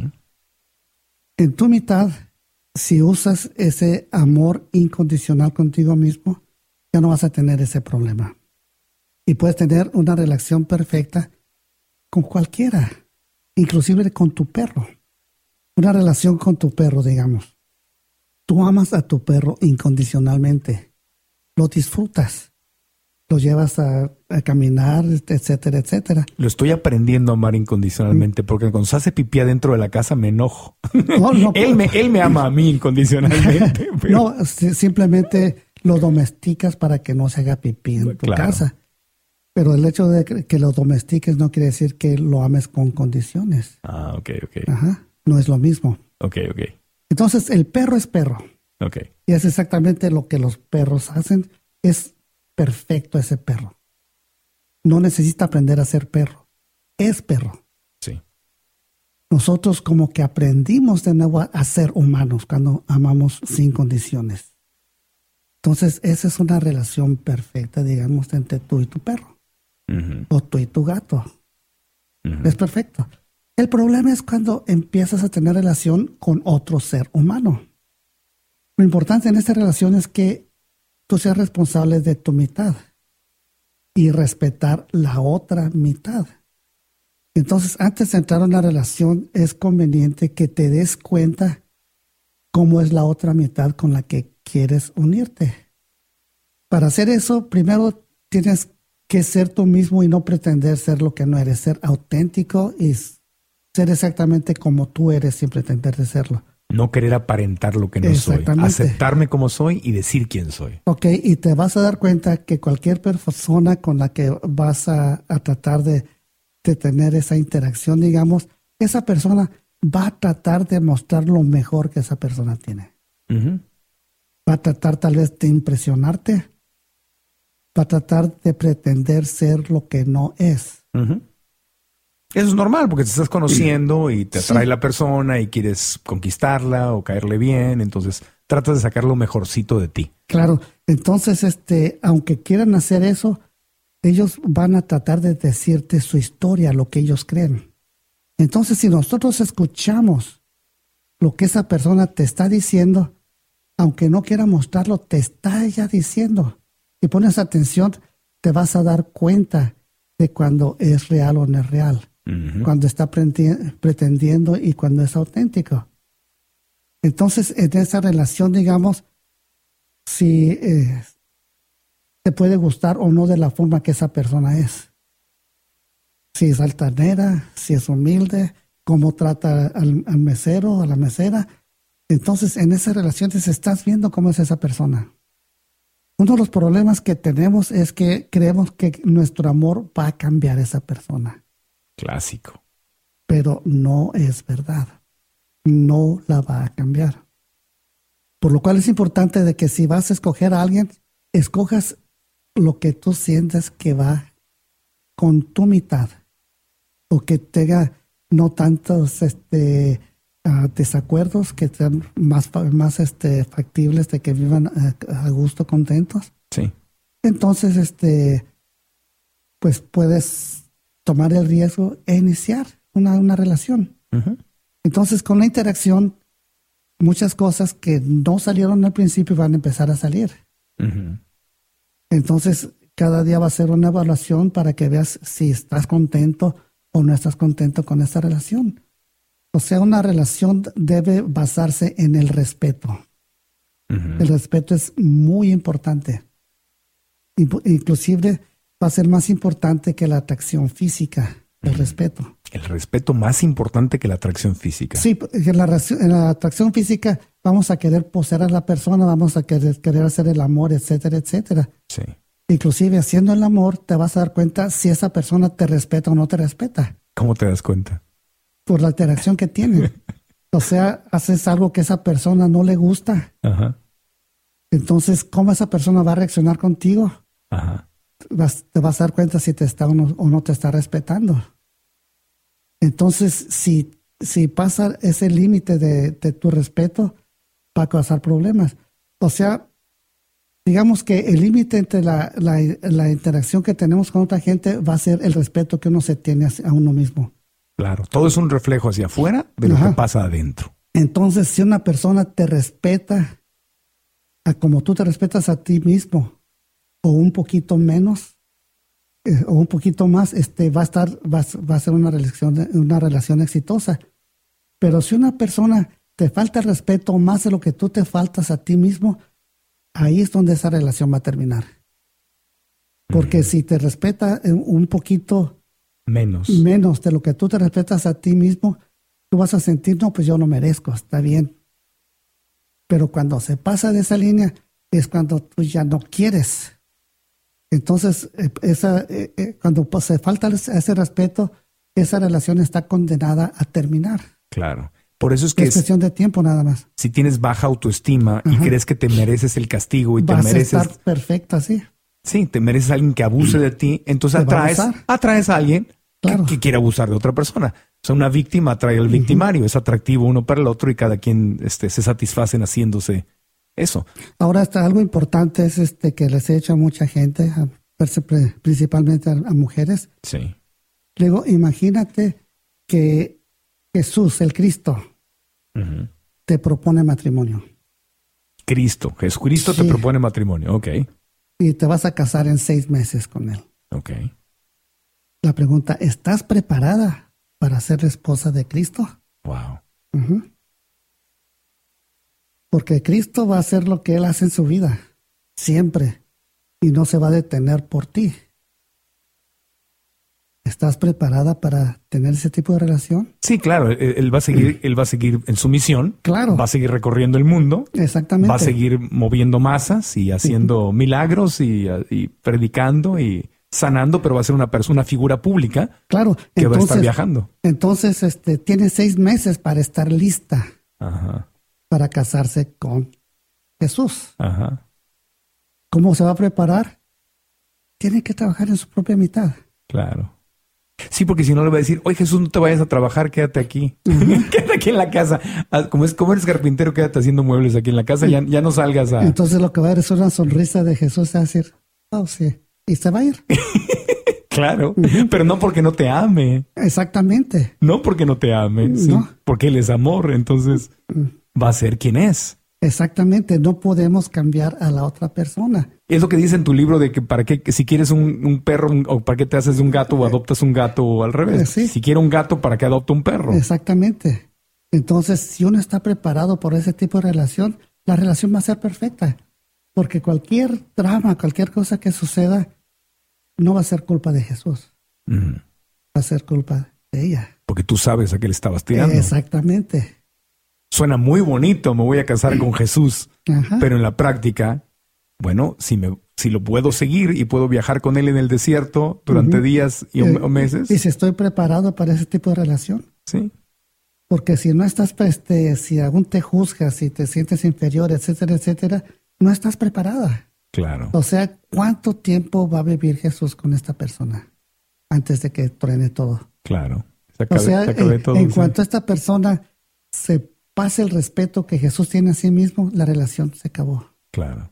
En tu mitad, si usas ese amor incondicional contigo mismo, ya no vas a tener ese problema. Y puedes tener una relación perfecta con cualquiera, inclusive con tu perro. Una relación con tu perro, digamos. Tú amas a tu perro incondicionalmente. Lo disfrutas. Lo llevas a, a caminar, etcétera, etcétera. Lo estoy aprendiendo a amar incondicionalmente porque cuando se hace pipí adentro de la casa me enojo. No, no, él, me, él me ama a mí incondicionalmente. Pero... No, si- simplemente lo domesticas para que no se haga pipí en tu Claro. casa. Pero el hecho de que que lo domestiques no quiere decir que lo ames con condiciones. Ah, ok, ok. Ajá, no es lo mismo. Ok, ok. Entonces, el perro es perro. Ok. Y es exactamente lo que los perros hacen. Es perfecto ese perro. No necesita aprender a ser perro. Es perro. Sí. Nosotros como que aprendimos de nuevo a, a ser humanos cuando amamos sin condiciones. Entonces, esa es una relación perfecta, digamos, entre tú y tu perro. Uh-huh. O tú y tu gato. Uh-huh. Es perfecto. El problema es cuando empiezas a tener relación con otro ser humano. Lo importante en esta relación es que tú seas responsable de tu mitad y respetar la otra mitad. Entonces, antes de entrar en una relación, es conveniente que te des cuenta cómo es la otra mitad con la que quieres unirte. Para hacer eso, primero tienes que ser tú mismo y no pretender ser lo que no eres, ser auténtico y ser exactamente como tú eres sin pretender de serlo. No querer aparentar lo que no soy. Exactamente. Aceptarme como soy y decir quién soy. Ok, y te vas a dar cuenta que cualquier persona con la que vas a, a tratar de, de tener esa interacción, digamos, esa persona va a tratar de mostrar lo mejor que esa persona tiene. Uh-huh. Va a tratar tal vez de impresionarte. Va a tratar de pretender ser lo que no es. Uh-huh. Eso es normal porque te estás conociendo y te atrae Sí. la persona y quieres conquistarla o caerle bien. Entonces tratas de sacar lo mejorcito de ti. Claro, entonces, este, aunque quieran hacer eso, ellos van a tratar de decirte su historia, lo que ellos creen. Entonces, si nosotros escuchamos lo que esa persona te está diciendo, aunque no quiera mostrarlo, te está ya diciendo. Y pones atención, te vas a dar cuenta de cuando es real o no es real, uh-huh. cuando está pretendiendo y cuando es auténtico. Entonces, en esa relación, digamos, si eh, te puede gustar o no de la forma que esa persona es. Si es altanera, si es humilde, cómo trata al, al mesero, a la mesera. Entonces, en esas relaciones estás viendo cómo es esa persona. Uno de los problemas que tenemos es que creemos que nuestro amor va a cambiar a esa persona. Clásico. Pero no es verdad. No la va a cambiar. Por lo cual es importante de que si vas a escoger a alguien, escojas lo que tú sientes que va con tu mitad. O que tenga no tantos este, uh, desacuerdos, que sean más, más este, factibles de que vivan a, a gusto, contentos. Sí. Entonces, este, pues puedes tomar el riesgo e iniciar una, una relación. Uh-huh. Entonces, con la interacción, muchas cosas que no salieron al principio van a empezar a salir. Uh-huh. Entonces, cada día va a ser una evaluación para que veas si estás contento o no estás contento con esta relación. O sea, una relación debe basarse en el respeto. Uh-huh. El respeto es muy importante. Inclusive va a ser más importante que la atracción física, el uh-huh. respeto. El respeto más importante que la atracción física. Sí, en la, en la atracción física vamos a querer poseer a la persona, vamos a querer, querer hacer el amor, etcétera, etcétera. Sí. Inclusive haciendo el amor te vas a dar cuenta si esa persona te respeta o no te respeta. ¿Cómo te das cuenta? Por la interacción que tienen. O sea, haces algo que a esa persona no le gusta. Ajá. Entonces, ¿cómo esa persona va a reaccionar contigo? Ajá. Vas, te vas a dar cuenta si te está o no, o no te está respetando. Entonces, si, si pasa ese límite de, de tu respeto, va a causar problemas. O sea, digamos que el límite entre la, la, la interacción que tenemos con otra gente va a ser el respeto que uno se tiene a uno mismo. Claro, todo es un reflejo hacia afuera de lo Ajá. que pasa adentro. Entonces, si una persona te respeta a como tú te respetas a ti mismo, o un poquito menos, eh, o un poquito más, este, va a estar, va, va a ser una relación, una relación exitosa. Pero si una persona te falta el respeto más de lo que tú te faltas a ti mismo, ahí es donde esa relación va a terminar. Porque mm. si te respeta un poquito menos. menos de lo que tú te respetas a ti mismo, tú vas a sentir, no, pues yo no merezco, está bien. Pero cuando se pasa de esa línea, es cuando tú ya no quieres. Entonces, esa, eh, eh, cuando pues, se falta ese respeto, esa relación está condenada a terminar. Claro. Por eso es que es cuestión de tiempo nada más. Si tienes baja autoestima Ajá. y crees que te mereces el castigo y Vas te mereces... a estar perfecta, sí. Sí, te mereces a alguien que abuse de ti, entonces atraes a, atraes a alguien claro. que, que quiere abusar de otra persona. O sea, una víctima atrae al victimario, uh-huh. es atractivo uno para el otro y cada quien este, se satisfacen haciéndose eso. Ahora, hasta algo importante es este que les he hecho a mucha gente, a, principalmente a, a mujeres. Sí. Luego, imagínate que Jesús, el Cristo, uh-huh. te propone matrimonio. Cristo, Jesucristo sí. te propone matrimonio, ok. Y te vas a casar en seis meses con él. Ok. La pregunta, ¿estás preparada para ser la esposa de Cristo? Wow. Uh-huh. Porque Cristo va a hacer lo que Él hace en su vida, siempre, y no se va a detener por ti. ¿Estás preparada para tener ese tipo de relación? Sí, claro. Él, él va a seguir, él va a seguir en su misión. Claro. Va a seguir recorriendo el mundo. Exactamente. Va a seguir moviendo masas y haciendo sí. milagros y, y predicando y sanando, pero va a ser una persona, una figura pública. Claro. Que entonces, va a estar viajando. Entonces, este, tiene seis meses para estar lista. Ajá. Para casarse con Jesús. Ajá. ¿Cómo se va a preparar? Tiene que trabajar en su propia mitad. Claro. Sí, porque si no le va a decir, oye Jesús, no te vayas a trabajar, quédate aquí. Uh-huh. Quédate aquí en la casa. Como, es, como eres carpintero, quédate haciendo muebles aquí en la casa, ya, ya no salgas a... Entonces lo que va a ver es una sonrisa de Jesús, a decir, oh sí, y se va a ir. Claro, uh-huh. pero no porque no te ame. Exactamente. No porque no te ame, no. Sí, porque Él es amor, entonces uh-huh. va a ser quien es. Exactamente, no podemos cambiar a la otra persona. Es lo que dice en tu libro de que para qué, que si quieres un, un perro un, o para qué te haces de un gato o adoptas un gato o al revés. Sí. Si quiero un gato, ¿para qué adopto un perro? Exactamente. Entonces, si uno está preparado por ese tipo de relación, la relación va a ser perfecta. Porque cualquier drama, cualquier cosa que suceda, no va a ser culpa de Jesús. Mm. Va a ser culpa de ella. Porque tú sabes a qué le estabas tirando. Exactamente. Suena muy bonito, me voy a casar con Jesús. Ajá. Pero en la práctica, bueno, si me si lo puedo seguir y puedo viajar con él en el desierto durante uh-huh. días y, eh, o meses. Y si estoy preparado para ese tipo de relación. Sí. Porque si no estás, este, si aún te juzgas, si te sientes inferior, etcétera, etcétera, no estás preparada. Claro. O sea, ¿cuánto tiempo va a vivir Jesús con esta persona antes de que truene todo? Claro. Se acabe, o sea, se acabe en, todo, en sí. cuanto esta persona se pase el respeto que Jesús tiene a sí mismo, la relación se acabó. Claro.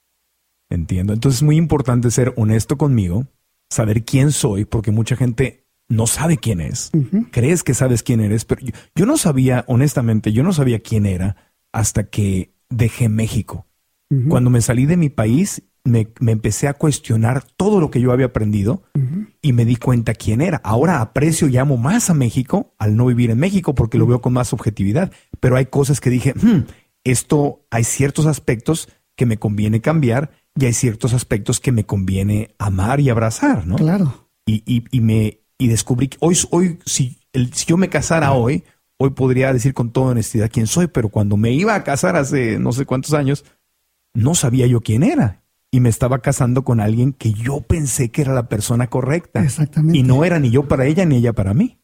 Entiendo. Entonces es muy importante ser honesto conmigo, saber quién soy, porque mucha gente no sabe quién es. Uh-huh. Crees que sabes quién eres, pero yo, yo no sabía, honestamente, yo no sabía quién era hasta que dejé México. Uh-huh. Cuando me salí de mi país, me, me empecé a cuestionar todo lo que yo había aprendido uh-huh. y me di cuenta quién era. Ahora aprecio y amo más a México al no vivir en México porque lo veo con más objetividad. Pero hay cosas que dije, hmm, esto, hay ciertos aspectos que me conviene cambiar y hay ciertos aspectos que me conviene amar y abrazar, ¿no? Claro. Y, y, y me y descubrí que hoy, hoy si, el, si yo me casara hoy, hoy podría decir con toda honestidad quién soy, pero cuando me iba a casar hace no sé cuántos años, no sabía yo quién era. Y me estaba casando con alguien que yo pensé que era la persona correcta. Exactamente. Y no era ni yo para ella ni ella para mí.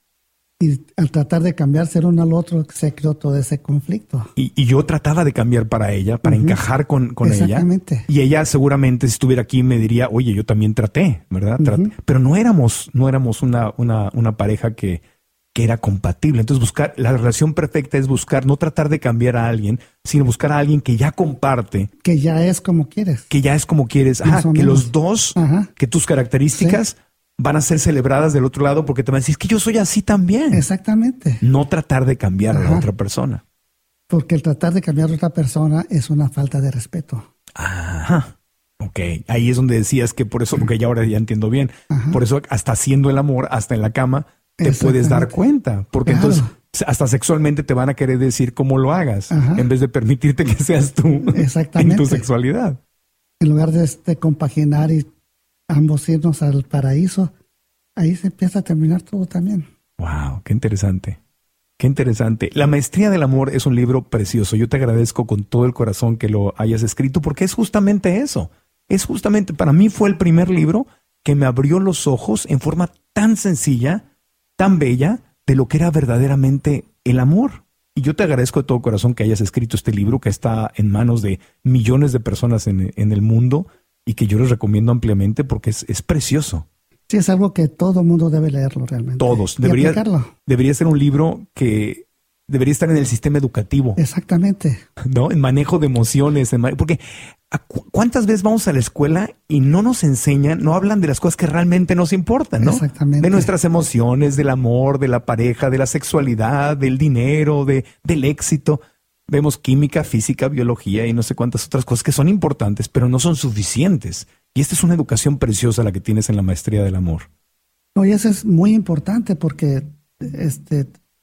Y al tratar de cambiar ser uno al otro, se creó todo ese conflicto. Y, y yo trataba de cambiar para ella, para uh-huh. encajar con, con Exactamente. ella. Y ella seguramente si estuviera aquí me diría, oye, yo también traté, ¿verdad? Traté. Uh-huh. Pero no éramos, no éramos una, una, una pareja que, que era compatible. Entonces buscar, la relación perfecta es buscar, no tratar de cambiar a alguien, sino buscar a alguien que ya comparte. Que ya es como quieres. Que ya es como quieres. Ajá, que menos. Los dos, Ajá. que tus características... Sí. van a ser celebradas del otro lado porque te van a decir, es que yo soy así también. Exactamente. No tratar de cambiar Ajá. a la otra persona. Porque el tratar de cambiar a otra persona es una falta de respeto. Ajá. Ok. Ahí es donde decías que por eso, porque ya ahora ya entiendo bien, Ajá. por eso hasta haciendo el amor, hasta en la cama, te puedes dar cuenta. Porque claro. entonces hasta sexualmente te van a querer decir cómo lo hagas, Ajá. en vez de permitirte que seas tú en tu sexualidad. En lugar de, de compaginar y ambos irnos al paraíso, ahí se empieza a terminar todo también. Wow, qué interesante. Qué interesante. La Maestría del Amor es un libro precioso. Yo te agradezco con todo el corazón que lo hayas escrito porque es justamente eso. Es justamente, para mí fue el primer libro que me abrió los ojos en forma tan sencilla, tan bella, de lo que era verdaderamente el amor. Y yo te agradezco de todo corazón que hayas escrito este libro que está en manos de millones de personas en, en el mundo y que yo les recomiendo ampliamente porque es, es precioso. Sí, es algo que todo mundo debe leerlo realmente. Todos. Debería, debería ser un libro que debería estar en el sistema educativo. Exactamente. ¿No? En manejo de emociones. En, porque ¿cuántas veces vamos a la escuela y no nos enseñan, no hablan de las cosas que realmente nos importan, ¿no? Exactamente. De nuestras emociones, del amor, de la pareja, de la sexualidad, del dinero, de, del éxito. Vemos química, física, biología y no sé cuántas otras cosas que son importantes, pero no son suficientes. Y esta es una educación preciosa la que tienes en la Maestría del Amor. No, y eso es muy importante porque este,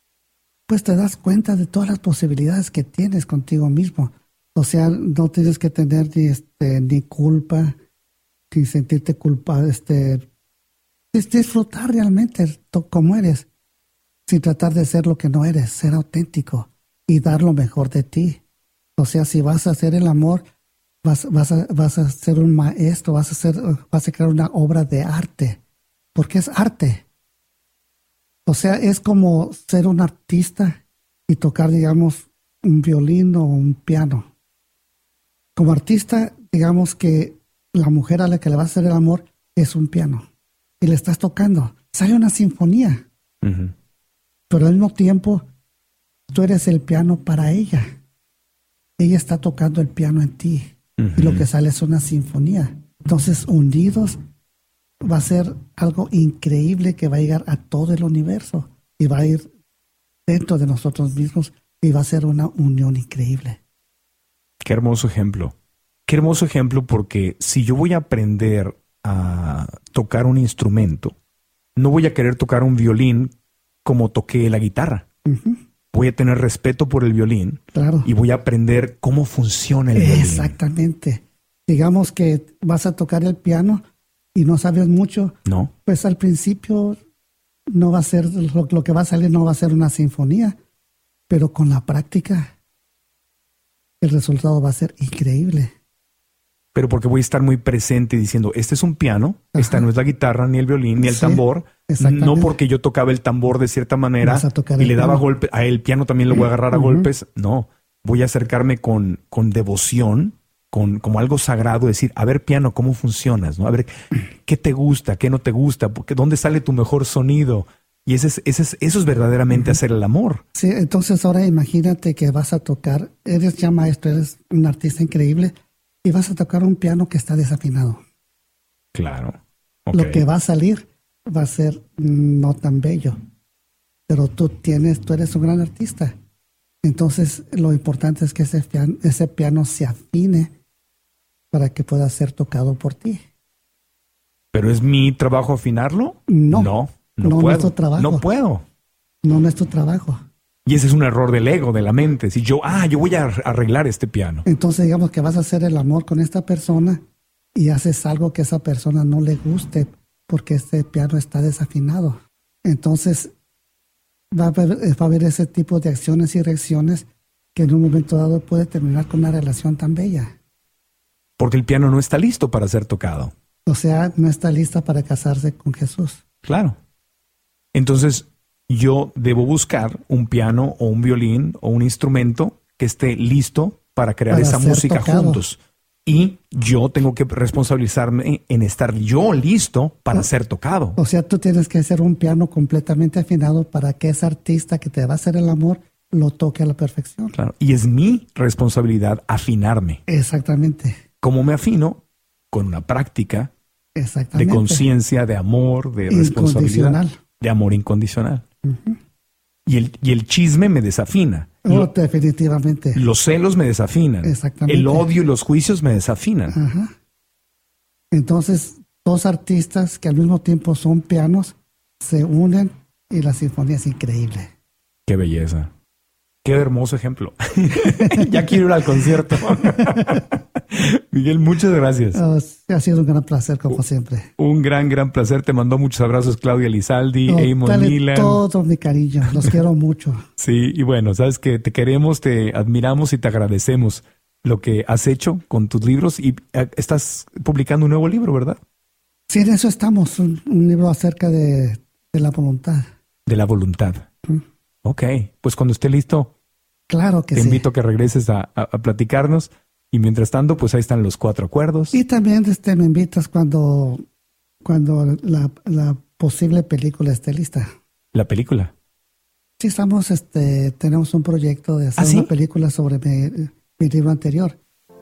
pues te das cuenta de todas las posibilidades que tienes contigo mismo. O sea, no tienes que tener ni, este, ni culpa, ni sentirte culpable, este, disfrutar realmente como eres, sin tratar de ser lo que no eres, ser auténtico y dar lo mejor de ti. O sea, si vas a hacer el amor, vas, vas, a, vas a ser un maestro, vas a, hacer, vas a crear una obra de arte, porque es arte. O sea, es como ser un artista y tocar, digamos, un violín o un piano. Como artista, digamos que la mujer a la que le vas a hacer el amor es un piano y le estás tocando. Sale una sinfonía, uh-huh. pero al mismo tiempo tú eres el piano para ella. Ella está tocando el piano en ti. Uh-huh. Y lo que sale es una sinfonía. Entonces, unidos va a ser algo increíble que va a llegar a todo el universo. Y va a ir dentro de nosotros mismos y va a ser una unión increíble. Qué hermoso ejemplo. Qué hermoso ejemplo, porque si yo voy a aprender a tocar un instrumento, no voy a querer tocar un violín como toqué la guitarra. Uh-huh. Voy a tener respeto por el violín. Claro. Y voy a aprender cómo funciona el violín. Exactamente. Digamos que vas a tocar el piano y no sabes mucho. No. Pues al principio no va a ser, lo, lo que va a salir no va a ser una sinfonía, pero con la práctica el resultado va a ser increíble. Pero porque voy a estar muy presente diciendo, este es un piano, Ajá. esta no es la guitarra, ni el violín, ni el sí, tambor. No porque yo tocaba el tambor de cierta manera y le daba golpe, a el piano también lo voy a agarrar a uh-huh. golpes. No, voy a acercarme con, con devoción, con como algo sagrado, decir, a ver, piano, ¿cómo funcionas? ¿No? A ver, ¿qué te gusta? ¿Qué no te gusta? Porque, ¿dónde sale tu mejor sonido? Y ese es, ese es, eso es verdaderamente uh-huh. hacer el amor. Sí, entonces ahora imagínate que vas a tocar, eres ya maestro, eres un artista increíble, y vas a tocar un piano que está desafinado. Claro. Okay. Lo que va a salir va a ser no tan bello. Pero tú tienes, tú eres un gran artista. Entonces, lo importante es que ese piano, ese piano se afine para que pueda ser tocado por ti. ¿Pero es mi trabajo afinarlo? No. No, no, no, puedo. no es tu trabajo. No puedo. No, no es tu trabajo. Y ese es un error del ego, de la mente. Si yo, ah, yo voy a arreglar este piano. Entonces, digamos que vas a hacer el amor con esta persona y haces algo que a esa persona no le guste porque este piano está desafinado. Entonces, va a haber, va a haber ese tipo de acciones y reacciones que en un momento dado puede terminar con una relación tan bella. Porque el piano no está listo para ser tocado. O sea, no está lista para casarse con Jesús. Claro. Entonces, yo debo buscar un piano o un violín o un instrumento que esté listo para crear para esa música tocado. juntos. Y yo tengo que responsabilizarme en estar yo listo para o, ser tocado. O sea, tú tienes que hacer un piano completamente afinado para que ese artista que te va a hacer el amor lo toque a la perfección. Claro. Y es mi responsabilidad afinarme. Exactamente. ¿Cómo me afino? Con una práctica de conciencia, de amor, de responsabilidad, de amor incondicional. Uh-huh. Y el, y el chisme me desafina. Oh, Lo, definitivamente. Los celos me desafinan. Exactamente. El odio y los juicios me desafinan. Ajá. Entonces, dos artistas que al mismo tiempo son pianos se unen y la sinfonía es increíble. Qué belleza. Qué hermoso ejemplo. Ya quiero ir al concierto. Miguel, muchas gracias. Oh, ha sido un gran placer, como siempre. Un gran, gran placer. Te mando muchos abrazos, Claudia Lizaldi, oh, Eamon Milan. Todo mi cariño. Los quiero mucho. Sí, y bueno, sabes que te queremos, te admiramos y te agradecemos lo que has hecho con tus libros. Y estás publicando un nuevo libro, ¿verdad? Sí, en eso estamos. Un, un libro acerca de, de la voluntad. De la voluntad. ¿Mm? Ok, pues cuando esté listo, claro que te sí. invito a que regreses a, a, a platicarnos. Y mientras tanto, pues ahí están los cuatro acuerdos. Y también este, me invitas cuando, cuando la, la posible película esté lista. ¿La película? Sí, estamos, este, tenemos un proyecto de hacer ¿Ah, sí? una película sobre mi, mi libro anterior.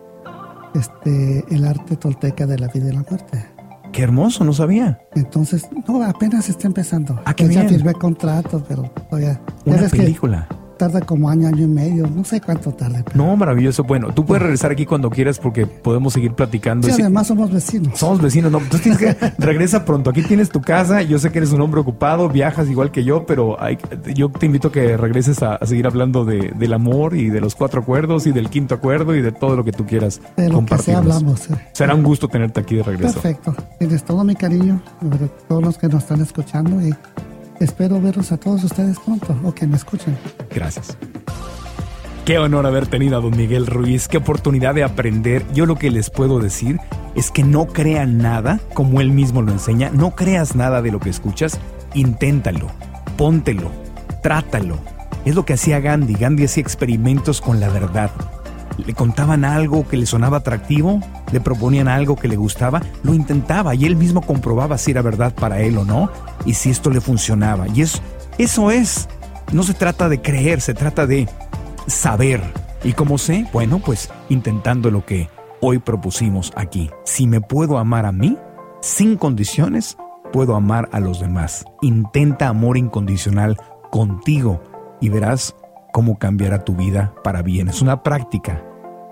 Este, El arte tolteca de la vida y la muerte. ¡Qué hermoso! No sabía. Entonces, no, apenas está empezando. Ah, qué pues bien. Ya firmé contratos, pero todavía... Una película. Tarda como año, año y medio, no sé cuánto tarde. Pero... No, maravilloso. Bueno, tú puedes regresar aquí cuando quieras porque podemos seguir platicando. Sí, sí, además somos vecinos. Somos vecinos, no. Tú tienes que regresa pronto. Aquí tienes tu casa. Yo sé que eres un hombre ocupado, viajas igual que yo, pero hay, yo te invito a que regreses a, a seguir hablando de, del amor y de los cuatro acuerdos y del quinto acuerdo y de todo lo que tú quieras de lo compartirnos. Que sea hablamos. Eh. Será un gusto tenerte aquí de regreso. Perfecto. Tienes todo mi cariño, sobre todos los que nos están escuchando y espero verlos a todos ustedes pronto o que me escuchen. Gracias. Qué honor haber tenido a don Miguel Ruiz, qué oportunidad de aprender. Yo lo que les puedo decir es que no crean nada como él mismo lo enseña. No creas nada de lo que escuchas, inténtalo, póntelo, trátalo. Es lo que hacía Gandhi. Gandhi hacía experimentos con la verdad. Le contaban algo que le sonaba atractivo, le proponían algo que le gustaba, lo intentaba y él mismo comprobaba si era verdad para él o no y si esto le funcionaba. Y es, eso es, no se trata de creer, se trata de saber. ¿Y cómo sé? Bueno, pues intentando lo que hoy propusimos aquí. Si me puedo amar a mí, sin condiciones, puedo amar a los demás. Intenta amor incondicional contigo y verás cómo cambiará tu vida para bien. Es una práctica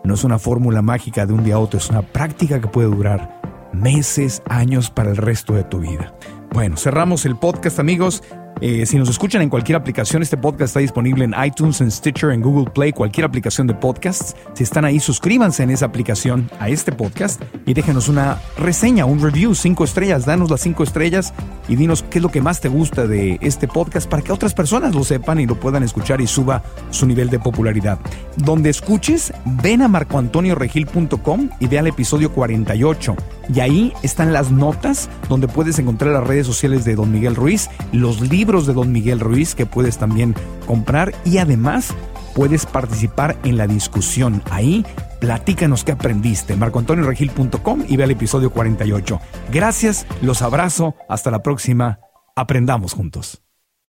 no es una fórmula mágica de un día a otro, es una práctica que puede durar meses, años para el resto de tu vida. Bueno, cerramos el podcast, amigos. Eh, si nos escuchan en cualquier aplicación, este podcast está disponible en iTunes, en Stitcher, en Google Play, cualquier aplicación de podcasts. Si están ahí, suscríbanse en esa aplicación a este podcast y déjenos una reseña, un review, cinco estrellas. Danos las cinco estrellas y dinos qué es lo que más te gusta de este podcast para que otras personas lo sepan y lo puedan escuchar y suba su nivel de popularidad. Donde escuches, ven a marco antonio regil punto com y ve al episodio cuarenta y ocho. Y ahí están las notas donde puedes encontrar las redes sociales de Don Miguel Ruiz, los libros de Don Miguel Ruiz que puedes también comprar y además puedes participar en la discusión. Ahí platícanos qué aprendiste. marco antonio regil punto com y ve al episodio cuarenta y ocho. Gracias, los abrazo, hasta la próxima. Aprendamos juntos.